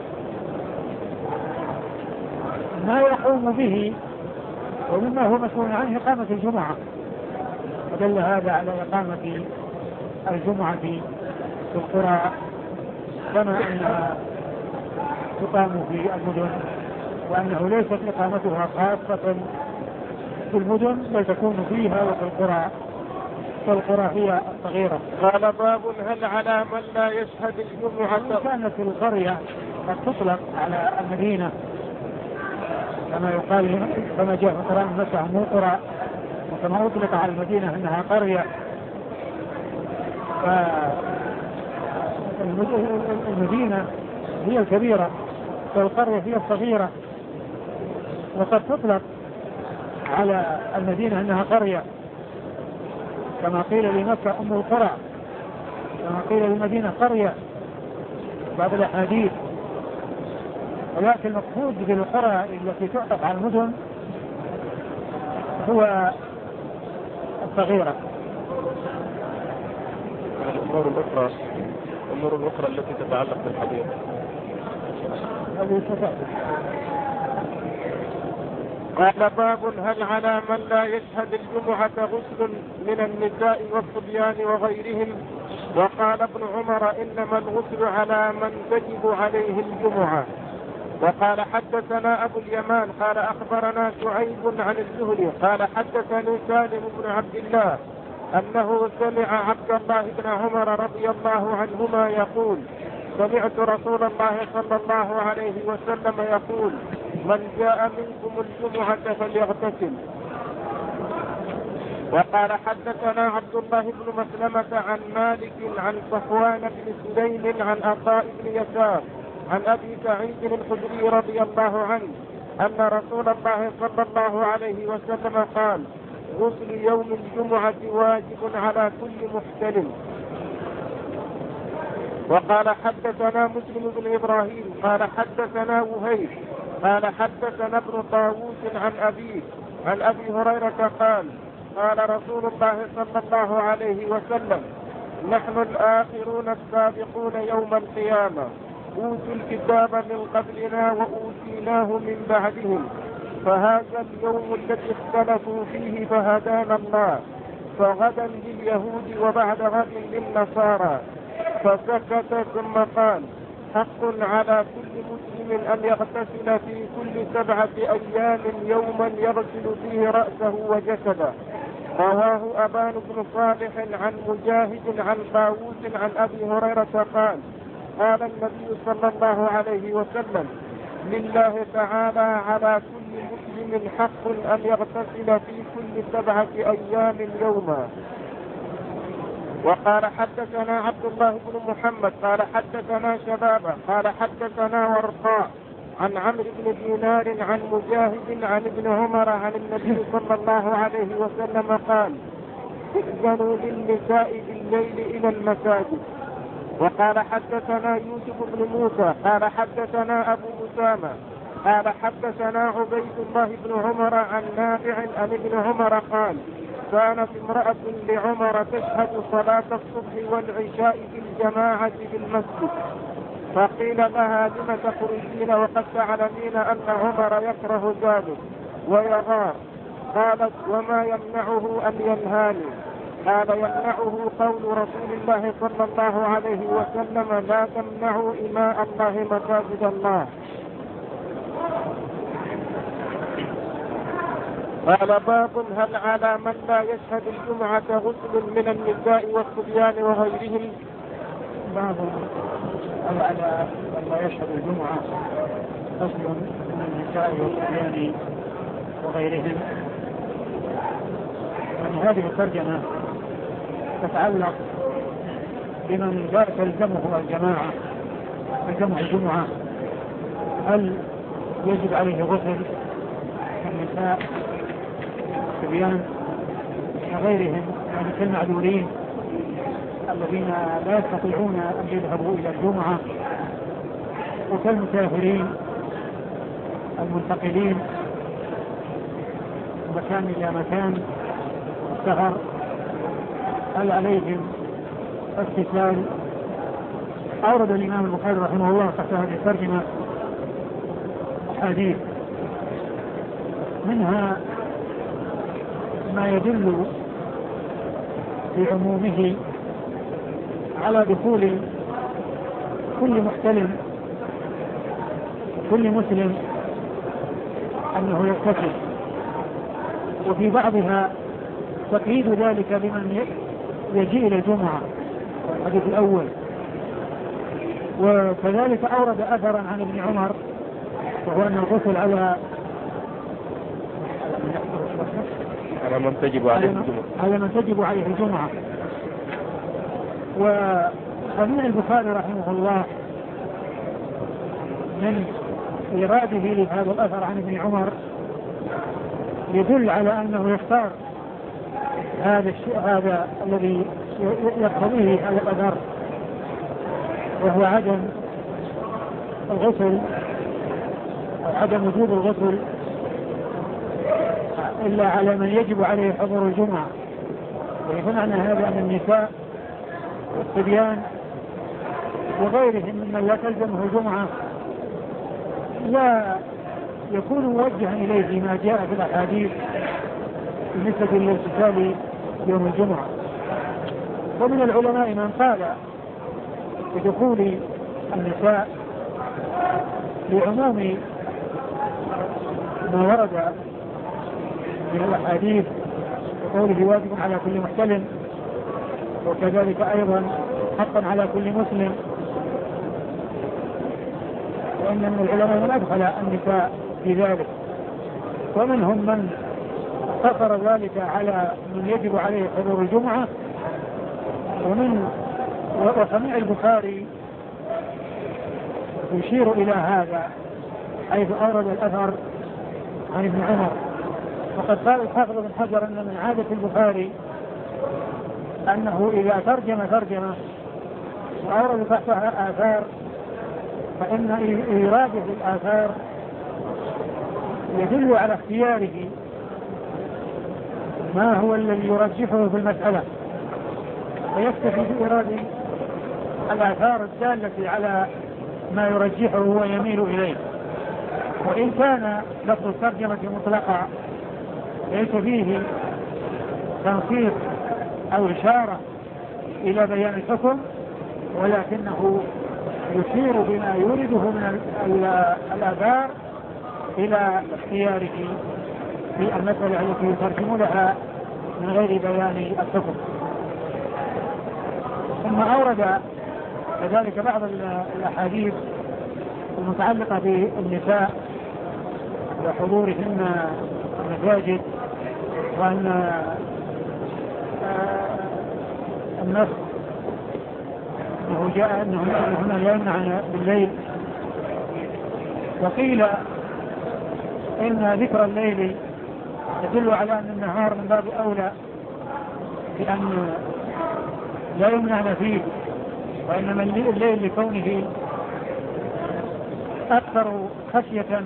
ما يقوم به ومما هو مسؤول عنه إقامة الجمعة، ودل هذا على إقامة الجمعة في القرى كما أنها تقام في المدن، وأنه ليست إقامتها خاصة في المدن بل تكون فيها وفي القرى، فالقرى هي الصغيرة. قال باب هل على من لا يشهد الجمعة؟ كانت القرية قد تطلق على المدينة كما يقال، كما جاء في القرآن مكة مو قرى، وكما أطلق على المدينة أنها قرية. فالمدينة هي الكبيرة والقرية هي الصغيرة، وقد تطلق على المدينة أنها قرية كما قيل لمكة أم القرى، كما قيل للمدينة قرية بعض الأحاديث. ولكن المقصود بالقرى التي تعطف على المدن هو الصغيرة. الأمور الأخرى التي تتعلق بالحديث هذه صفات. قال باب هل على من لا يشهد الجمعة غسل من النساء والصبيان وغيرهم؟ وقال ابن عمر إنما الغسل على من تجب عليه الجمعة. وقال حدثنا أبو اليمان قال أخبرنا شعيب عن الزهري قال حدثني سالم بن عبد الله أنه سمع عبد الله بن عمر رضي الله عنهما يقول سمعت رسول الله صلى الله عليه وسلم يقول من جاء منكم الجمعة فليغتسل. وقال حدثنا عبد الله بن مسلمة عن مالك عن صفوان بن سليم عن عطاء بن يسار عن أبي سعيد الخدري رضي الله عنه أن رسول الله صلى الله عليه وسلم قال غسل يوم الجمعة واجب على كل محتلم. وقال حدثنا مسلم بن إبراهيم قال حدثنا وهيب قال حدثنا ابن طاووس عن أبيه عن أبي هريرة قال قال رسول الله صلى الله عليه وسلم نحن الآخرون السابقون يوم القيامة أوتوا الكتاب من قبلنا وأوتيناه من بعدهم فهذا اليوم الذي اختلفوا فيه فهدانا الله فغدا لليهود وبعد غد للنصارى. فسكت ثم قال حق على كل مسلم أن يغتسل في كل 7 أيام يوما يغسل فيه رأسه وجسده. رواه أبان بن صالح عن مجاهد عن طاووس عن أبي هريرة قال قال النبي صلى الله عليه وسلم لله تعالى على كل مسلم حق أن يغتسل في كل 7 أيام يوما. وقال حدثنا عبد الله بن محمد قال حدثنا شبابه قال حدثنا ورقاء عن عمرو بن دينار عن مجاهد عن ابن عمر عن النبي صلى الله عليه وسلم قال ائذنوا للنساء بالليل إلى المساجد. وقال حدثنا يوسف بن موسى قال حدثنا أبو أسامة قال حدثنا عبيد الله بن عمر عن نافع عن ابن عمر قال كانت امرأة لعمر تشهد صلاة الصبح والعشاء في الجماعة في المسجد فقيل لها لم تخرجين وقد تعلمين أن عمر يكره ذلك ويغار؟ قالت وما يمنعه أن ينهاني؟ قال يمنعه قول رسول الله صلى الله عليه وسلم لا تمنعوا إماء الله مساجد الله. قال باب هل على من لا يشهد الجمعة غسل من النساء والصبيان وغيرهم؟ باب هل على من لا يشهد الجمعة غسل من النساء والصبيان وغيرهم. يعني هذه الترجمة تتعلق بمن لا تلزمه الجمعة هل يجب عليه غسل النساء والصبيان وغيرهم يعني كالمعذورين الذين لا يستطيعون أن يذهبوا إلى الجمعة وكالمسافرين المنتقلين من مكان إلى مكان السفر هل عليهم اغتسال. أورد الإمام البخاري رحمه الله تحت هذه الترجمة حديث منها ما يدل في عمومه على دخول كل محتلم كل مسلم أنه يغتسل وفي بعضها تقييد ذلك بمن يجيء إلى الجمعة الحديث الأول. وكذلك أورد أثرا عن ابن عمر وهو أن الغسل على من تجب عليه الجمعة. وصنيع البخاري رحمه الله من إراده لهذا الأثر عن ابن عمر يدل على أنه يختار هذا الشيء هذا الذي يقتضيه هذا الأثر وهو عدم الغسل أو عدم وجوب الغسل إلا على من يجب عليه حضور الجمعة. ومعنى هذا أن النساء والصبيان وغيرهم ممن لا تلزمه الجمعة لا يكون موجها إليه فيما جاء في الأحاديث بالنسبة للاغتسال يوم الجمعة. ومن العلماء من قال بدخول النساء لعموم ما ورد من الأحاديث وقوله واجب على كل محتلم، وكذلك أيضا حقا على كل مسلم. وإن من العلماء من أدخل النساء في ذلك، ومنهم من قصر ذلك على من يجب عليه حضور الجمعة. وسميع البخاري يشير إلى هذا حيث أورد الأثر عن ابن عمر. وقد قال الحافظ بن حجر أن من عادة البخاري أنه إذا ترجم وأورد تحتها آثار فإن إيراده الآثار يدل على اختياره ما هو الذي يرجحه في المسألة، ويكتفي بإيراد الآثار الدالة على ما يرجحه ويميل إليه. وإن كان لفظ الترجمة مطلقا ليس فيه تنصيص أو إشارة إلى بيان الحكم، ولكنه يشير بما يورده من الآثار إلى اختياره في المسألة التي يترجم لها من غير بيان الحكم. ثم أورد كذلك بعض الأحاديث المتعلقة بالنساء وحضورهن المساجد، وأن النص أنه جاء أنهن لا يمنعن بالليل. وقيل إن ذكر الليل يدل على أن النهار من باب أولى بأن لا يمنعن فيه، وإنما الليل لكونه أكثر خشية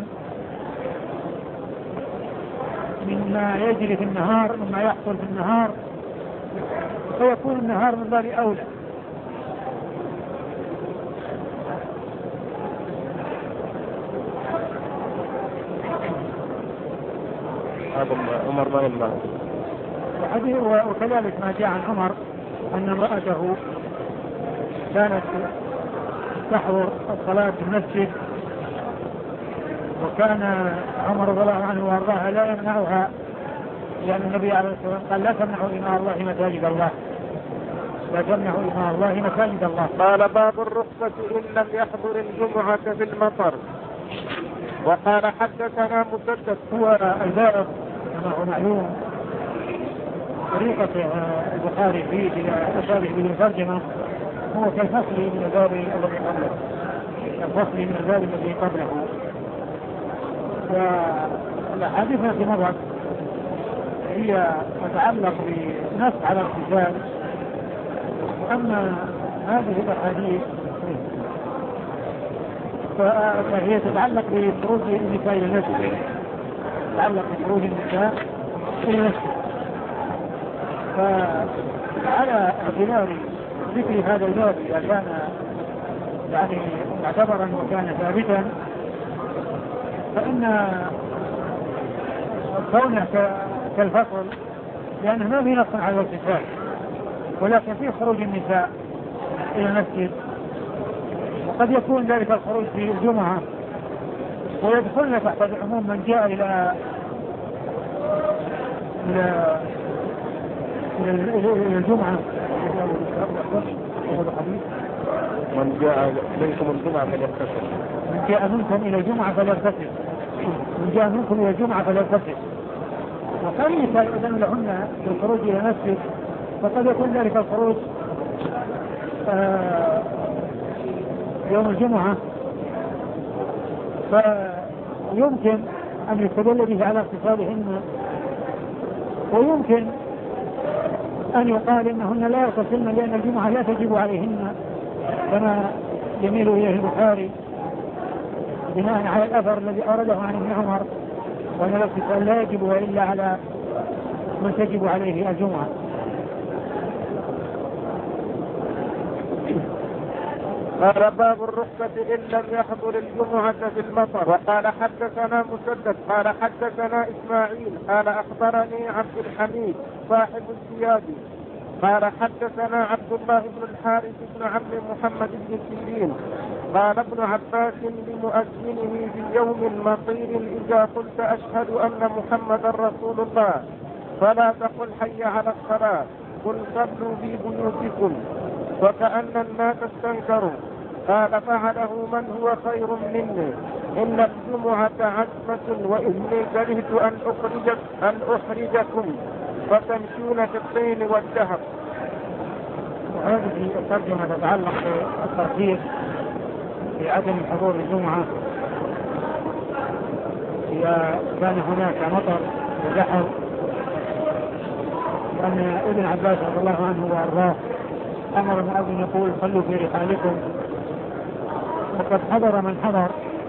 مما يجري في النهار مما يحصل في النهار، فيكون النهار من باب أولى. هذا عمر بن الله. وكذلك ما جاء عن عمر أن امرأته كانت تحضر الصلاة في المسجد، وكان عمر رضي الله عنه وارضاها لا يمنعها، لأن النبي عليه الصلاة والسلام قال لا تمنعوا إماء الله مساجد الله، لا تمنعوا إماء الله مساجد الله. قال باب الرخصة إن لم يحضر الجمعة في المطر. وقال حدثنا مسدد. هو الباب كما هو معلوم طريقة البخاري فيه إلى أشابه بالترجمة هو كالفصل من الباب الذي قبله، الفصل من الباب الذي قبله. والأحاديث التي مرت هي تتعلق بنص على الاغتسال، وأما هذه الأحاديث فهي تتعلق بخروج النساء إلى المسجد، تتعلق بخروج النساء إلى المسجد. فعلى اعتبار ذكر هذا الباب إذا كان يعني معتبرا وكان ثابتا، فإن كونه كالفصل لأنه ما في نص على الاغتسال، ولكن في خروج النساء إلى المسجد، وقد يكون ذلك الخروج في الجمعة، ويدخلنا تحت العموم من جاء إلى الجمعة. من جاء منكم الجمعة فليغتسل. من جاء منكم إلى الجمعة فليغتسل. من جاء منكم إلى الجمعة فليغتسل. وكان يؤذن لهن بالخروج إلى المسجد، فقد يكون ذلك الخروج يوم الجمعة، فيمكن أن يستدل به على اغتسالهن، ويمكن أن يقال إنهن لا يغتسلن لأن الجمعة لا تجب عليهن كما يميل إليه البخاري بناء على الأثر الذي أورده عن ابن عمر، وأن الاغتسال لا يجب إلا على من تجب عليه الجمعة. قال باب الرخصة إن لم يحضر الجمعة في المطر. وقال حدثنا مسدد قال حدثنا إسماعيل قال أخبرني عبد الحميد صاحب الزيادي قال حدثنا عبد الله بن الحارث بن عم محمد بن سيرين قال ابن عباس لمؤذنه في يوم مطير إذا قلت أشهد أن محمدا رسول الله فلا تقل حي على الصلاة قل صلوا في بيوتكم. وكأن الناس استنكروا قال فعله من هو خير مني إن الجمعة عزمة وإني كرهت أن أخرجكم فتمشون في الطين والذهب. هذه الترجمة تتعلق بالترتيب في عدم حضور الجمعة إذا كان هناك مطر وزحف، وأن ابن عباس رضي الله عنه وأرضاه أمر المؤذن يقول صلوا في رحالكم، وقد حضر من حضر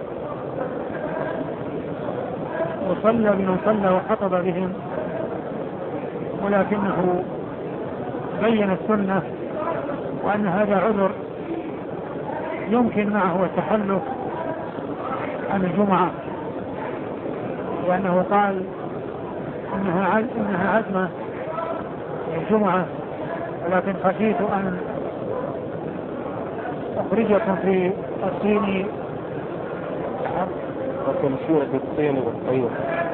وصلى بمن صلى وخطب بهم، ولكنه بين السنة وأن هذا عذر يمكن معه التخلف عن الجمعة، وأنه قال إنها عزمة الجمعة، ولكن خشيت أن أخرجكم في الطين وتمشون في الطين والطير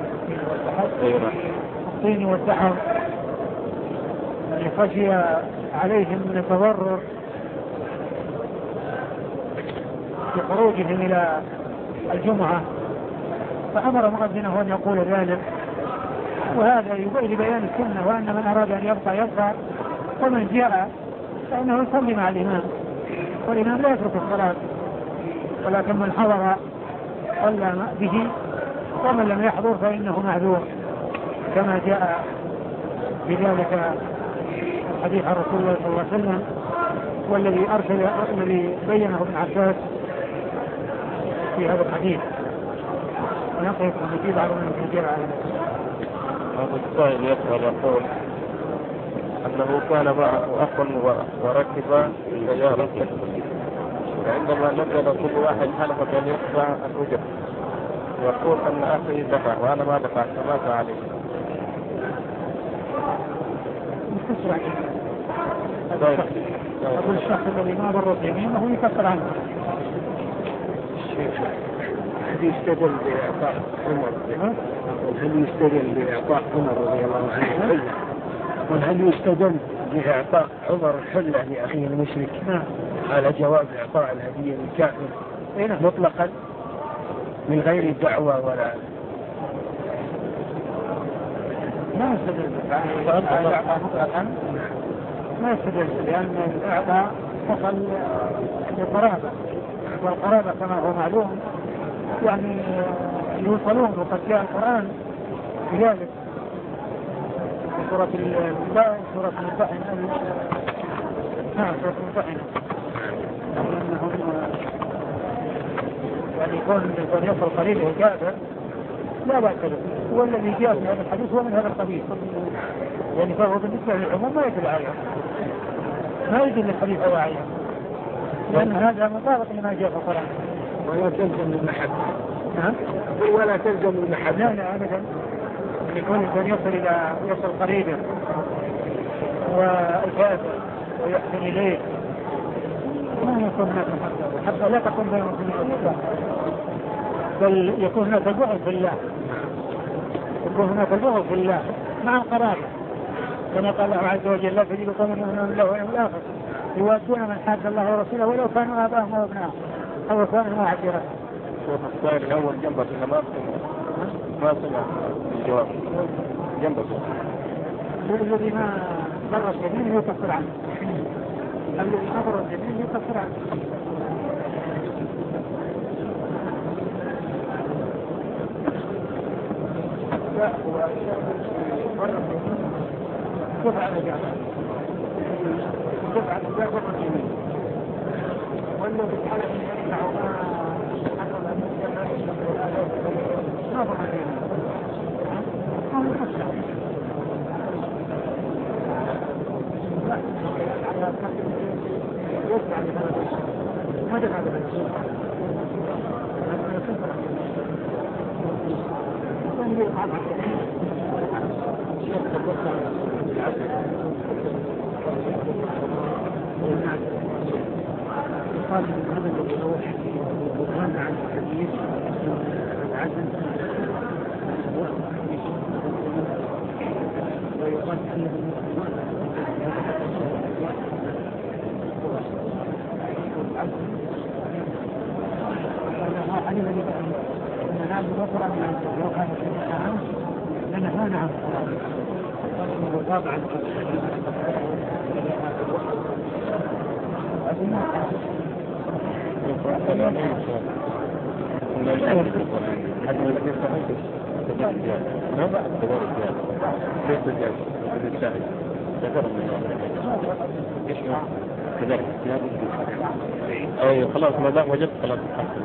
الطين والسحر، يعني خشي عليهم من التضرر في خروجهم إلى الجمعة، فأمر مؤذنه أن يقول ذلك، وهذا يبين بيان السنة، وأن من أراد أن يبقى ومن جاء فإنه يصلي مع الإمام، والإمام لا يترك الصلاة، ولكن من حضر صلى به، ومن لم يحضر فإنه معذور، كما جاء بذلك الحديث عن رسول الله صلى الله عليه وسلم، والذي بينه ابن عباس في هذا الحديث. ونقف ونجيب على من يجيب على هذا السائل يسأل يقول أنه كان معه أخ وركب سيارة، وعندما نزل كل واحد حلف أن يدفع الأجر، يقول أن أخي دفع وأنا ما دفعت، فماذا عليه؟ أقول الشخص الذي ما ضر يمينه يكفر عنه. هل يستدل بإعطاء عمر رضي الله عنه وهل يستدل بإعطاء عمر الحلة لأخيه المشرك على جواب إعطاء الهدية للكافر مطلقا من غير دعوة ولا ما يستدل مطلقا، ما يستدل، لأن الإعطاء فصل للقرابة، والقرابة كما هو معلوم يعني يوصلون، وقد جاء القرآن بذلك في سورة الممتحنة، سورة الممتحنة، لأنهم يعني يكون يصل قليل وكافر لا بأس به، والذي جاء في هذا الحديث هو من هذا القبيل، يعني فهو بالنسبة للعموم ما يدل عليها، ما يدل الحديث واعيا، لأن هذا مطابق لما جاء في القرآن. ولا تلزم المحبة. ولا تلزم المحبة. لا أبدا، يكون الإنسان يصل قريبا ويكافر ويحسن إليه، ما يكون هناك محبة، حتى لا تكون بين المسلمين والإسلام، بل يكون هناك البغض في الله، يكون هناك البغض في الله مع القرابة، كما قال الله عز وجل لا تجد قوما يؤمنون بالله واليوم الآخر يوادون من حاد الله ورسوله ولو كانوا آباءهم وأبناءهم أو إخوانهم وعشيرتهم. شوف السائل الأول جنبك إنه ما سمع الجواب جنبك. الذي ما ضر الجميل يكفر عنه، الذي ما ضر الجميل يكفر عنه. كفر على جعله، كفر على جعله الجميل، والذي حلف من يمنعه ما ضر الجميل. ما دفع بالرسول. قال هذا الذي يروح وكان عن الحديث العزم ويقال انه علم ان نعم بكره من لو كان في الحرام لنهانا عن الصلاه طبعا اي خلاص ما دام وجدت خلاص تحصل.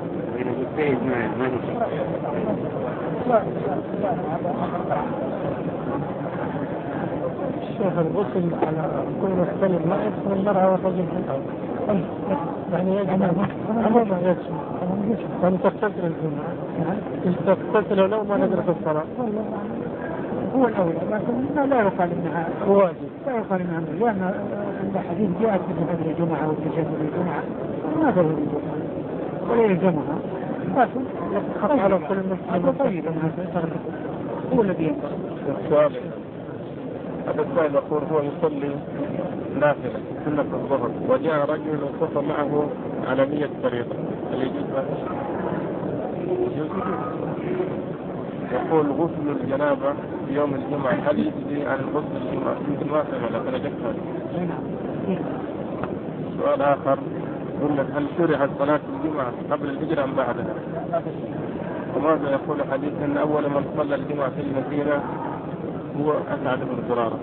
الشيخ الغسل على كل مختلف ما يدخل المرأة والرجل يعني يجب عموما يكشف يعني تغتسل الجمعة تغتسل لو ما ندرك الصلاة هو الأولى لكن لا يقال إنها واجب لا يقال إنها لأن الحديث جاءت بفضل الجمعة والتشهد الجمعة ما ضروري ولا يلزمها لكن خط على كل مسلم طيب أنها تغتسل هو الذي ينبغي. هذا السائل يقول هو يصلي نافلة سنة الظهر وجاء رجل وصف معه على 100 طريقة هل يجوز هذا؟ يقول غسل الجنابة في يوم الجمعة هل يجزي عن غسل الجمعة في ما سمع لك نجدت سؤال آخر يقول لك هل شرعت صلاة الجمعة قبل الهجرة أم بعدها؟ وماذا يقول حديث أن أول من صلى الجمعة في المدينة هو أسعد بن زرارة؟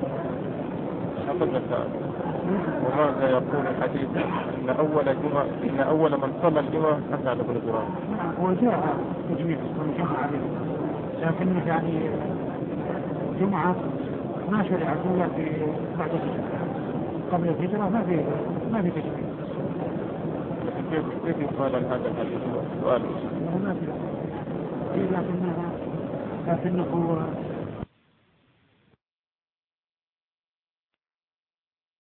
وماذا يقول الحديث أن أول من صلى الجمعة أسعد بن زرارة؟ هو جاء تجميع الجمعة لكن يعني الجمعة ما شرعت إلا في بعد الهجرة قبل الهجرة ما في تجميع. كيف يقال هذا السؤال؟ ما في لكنه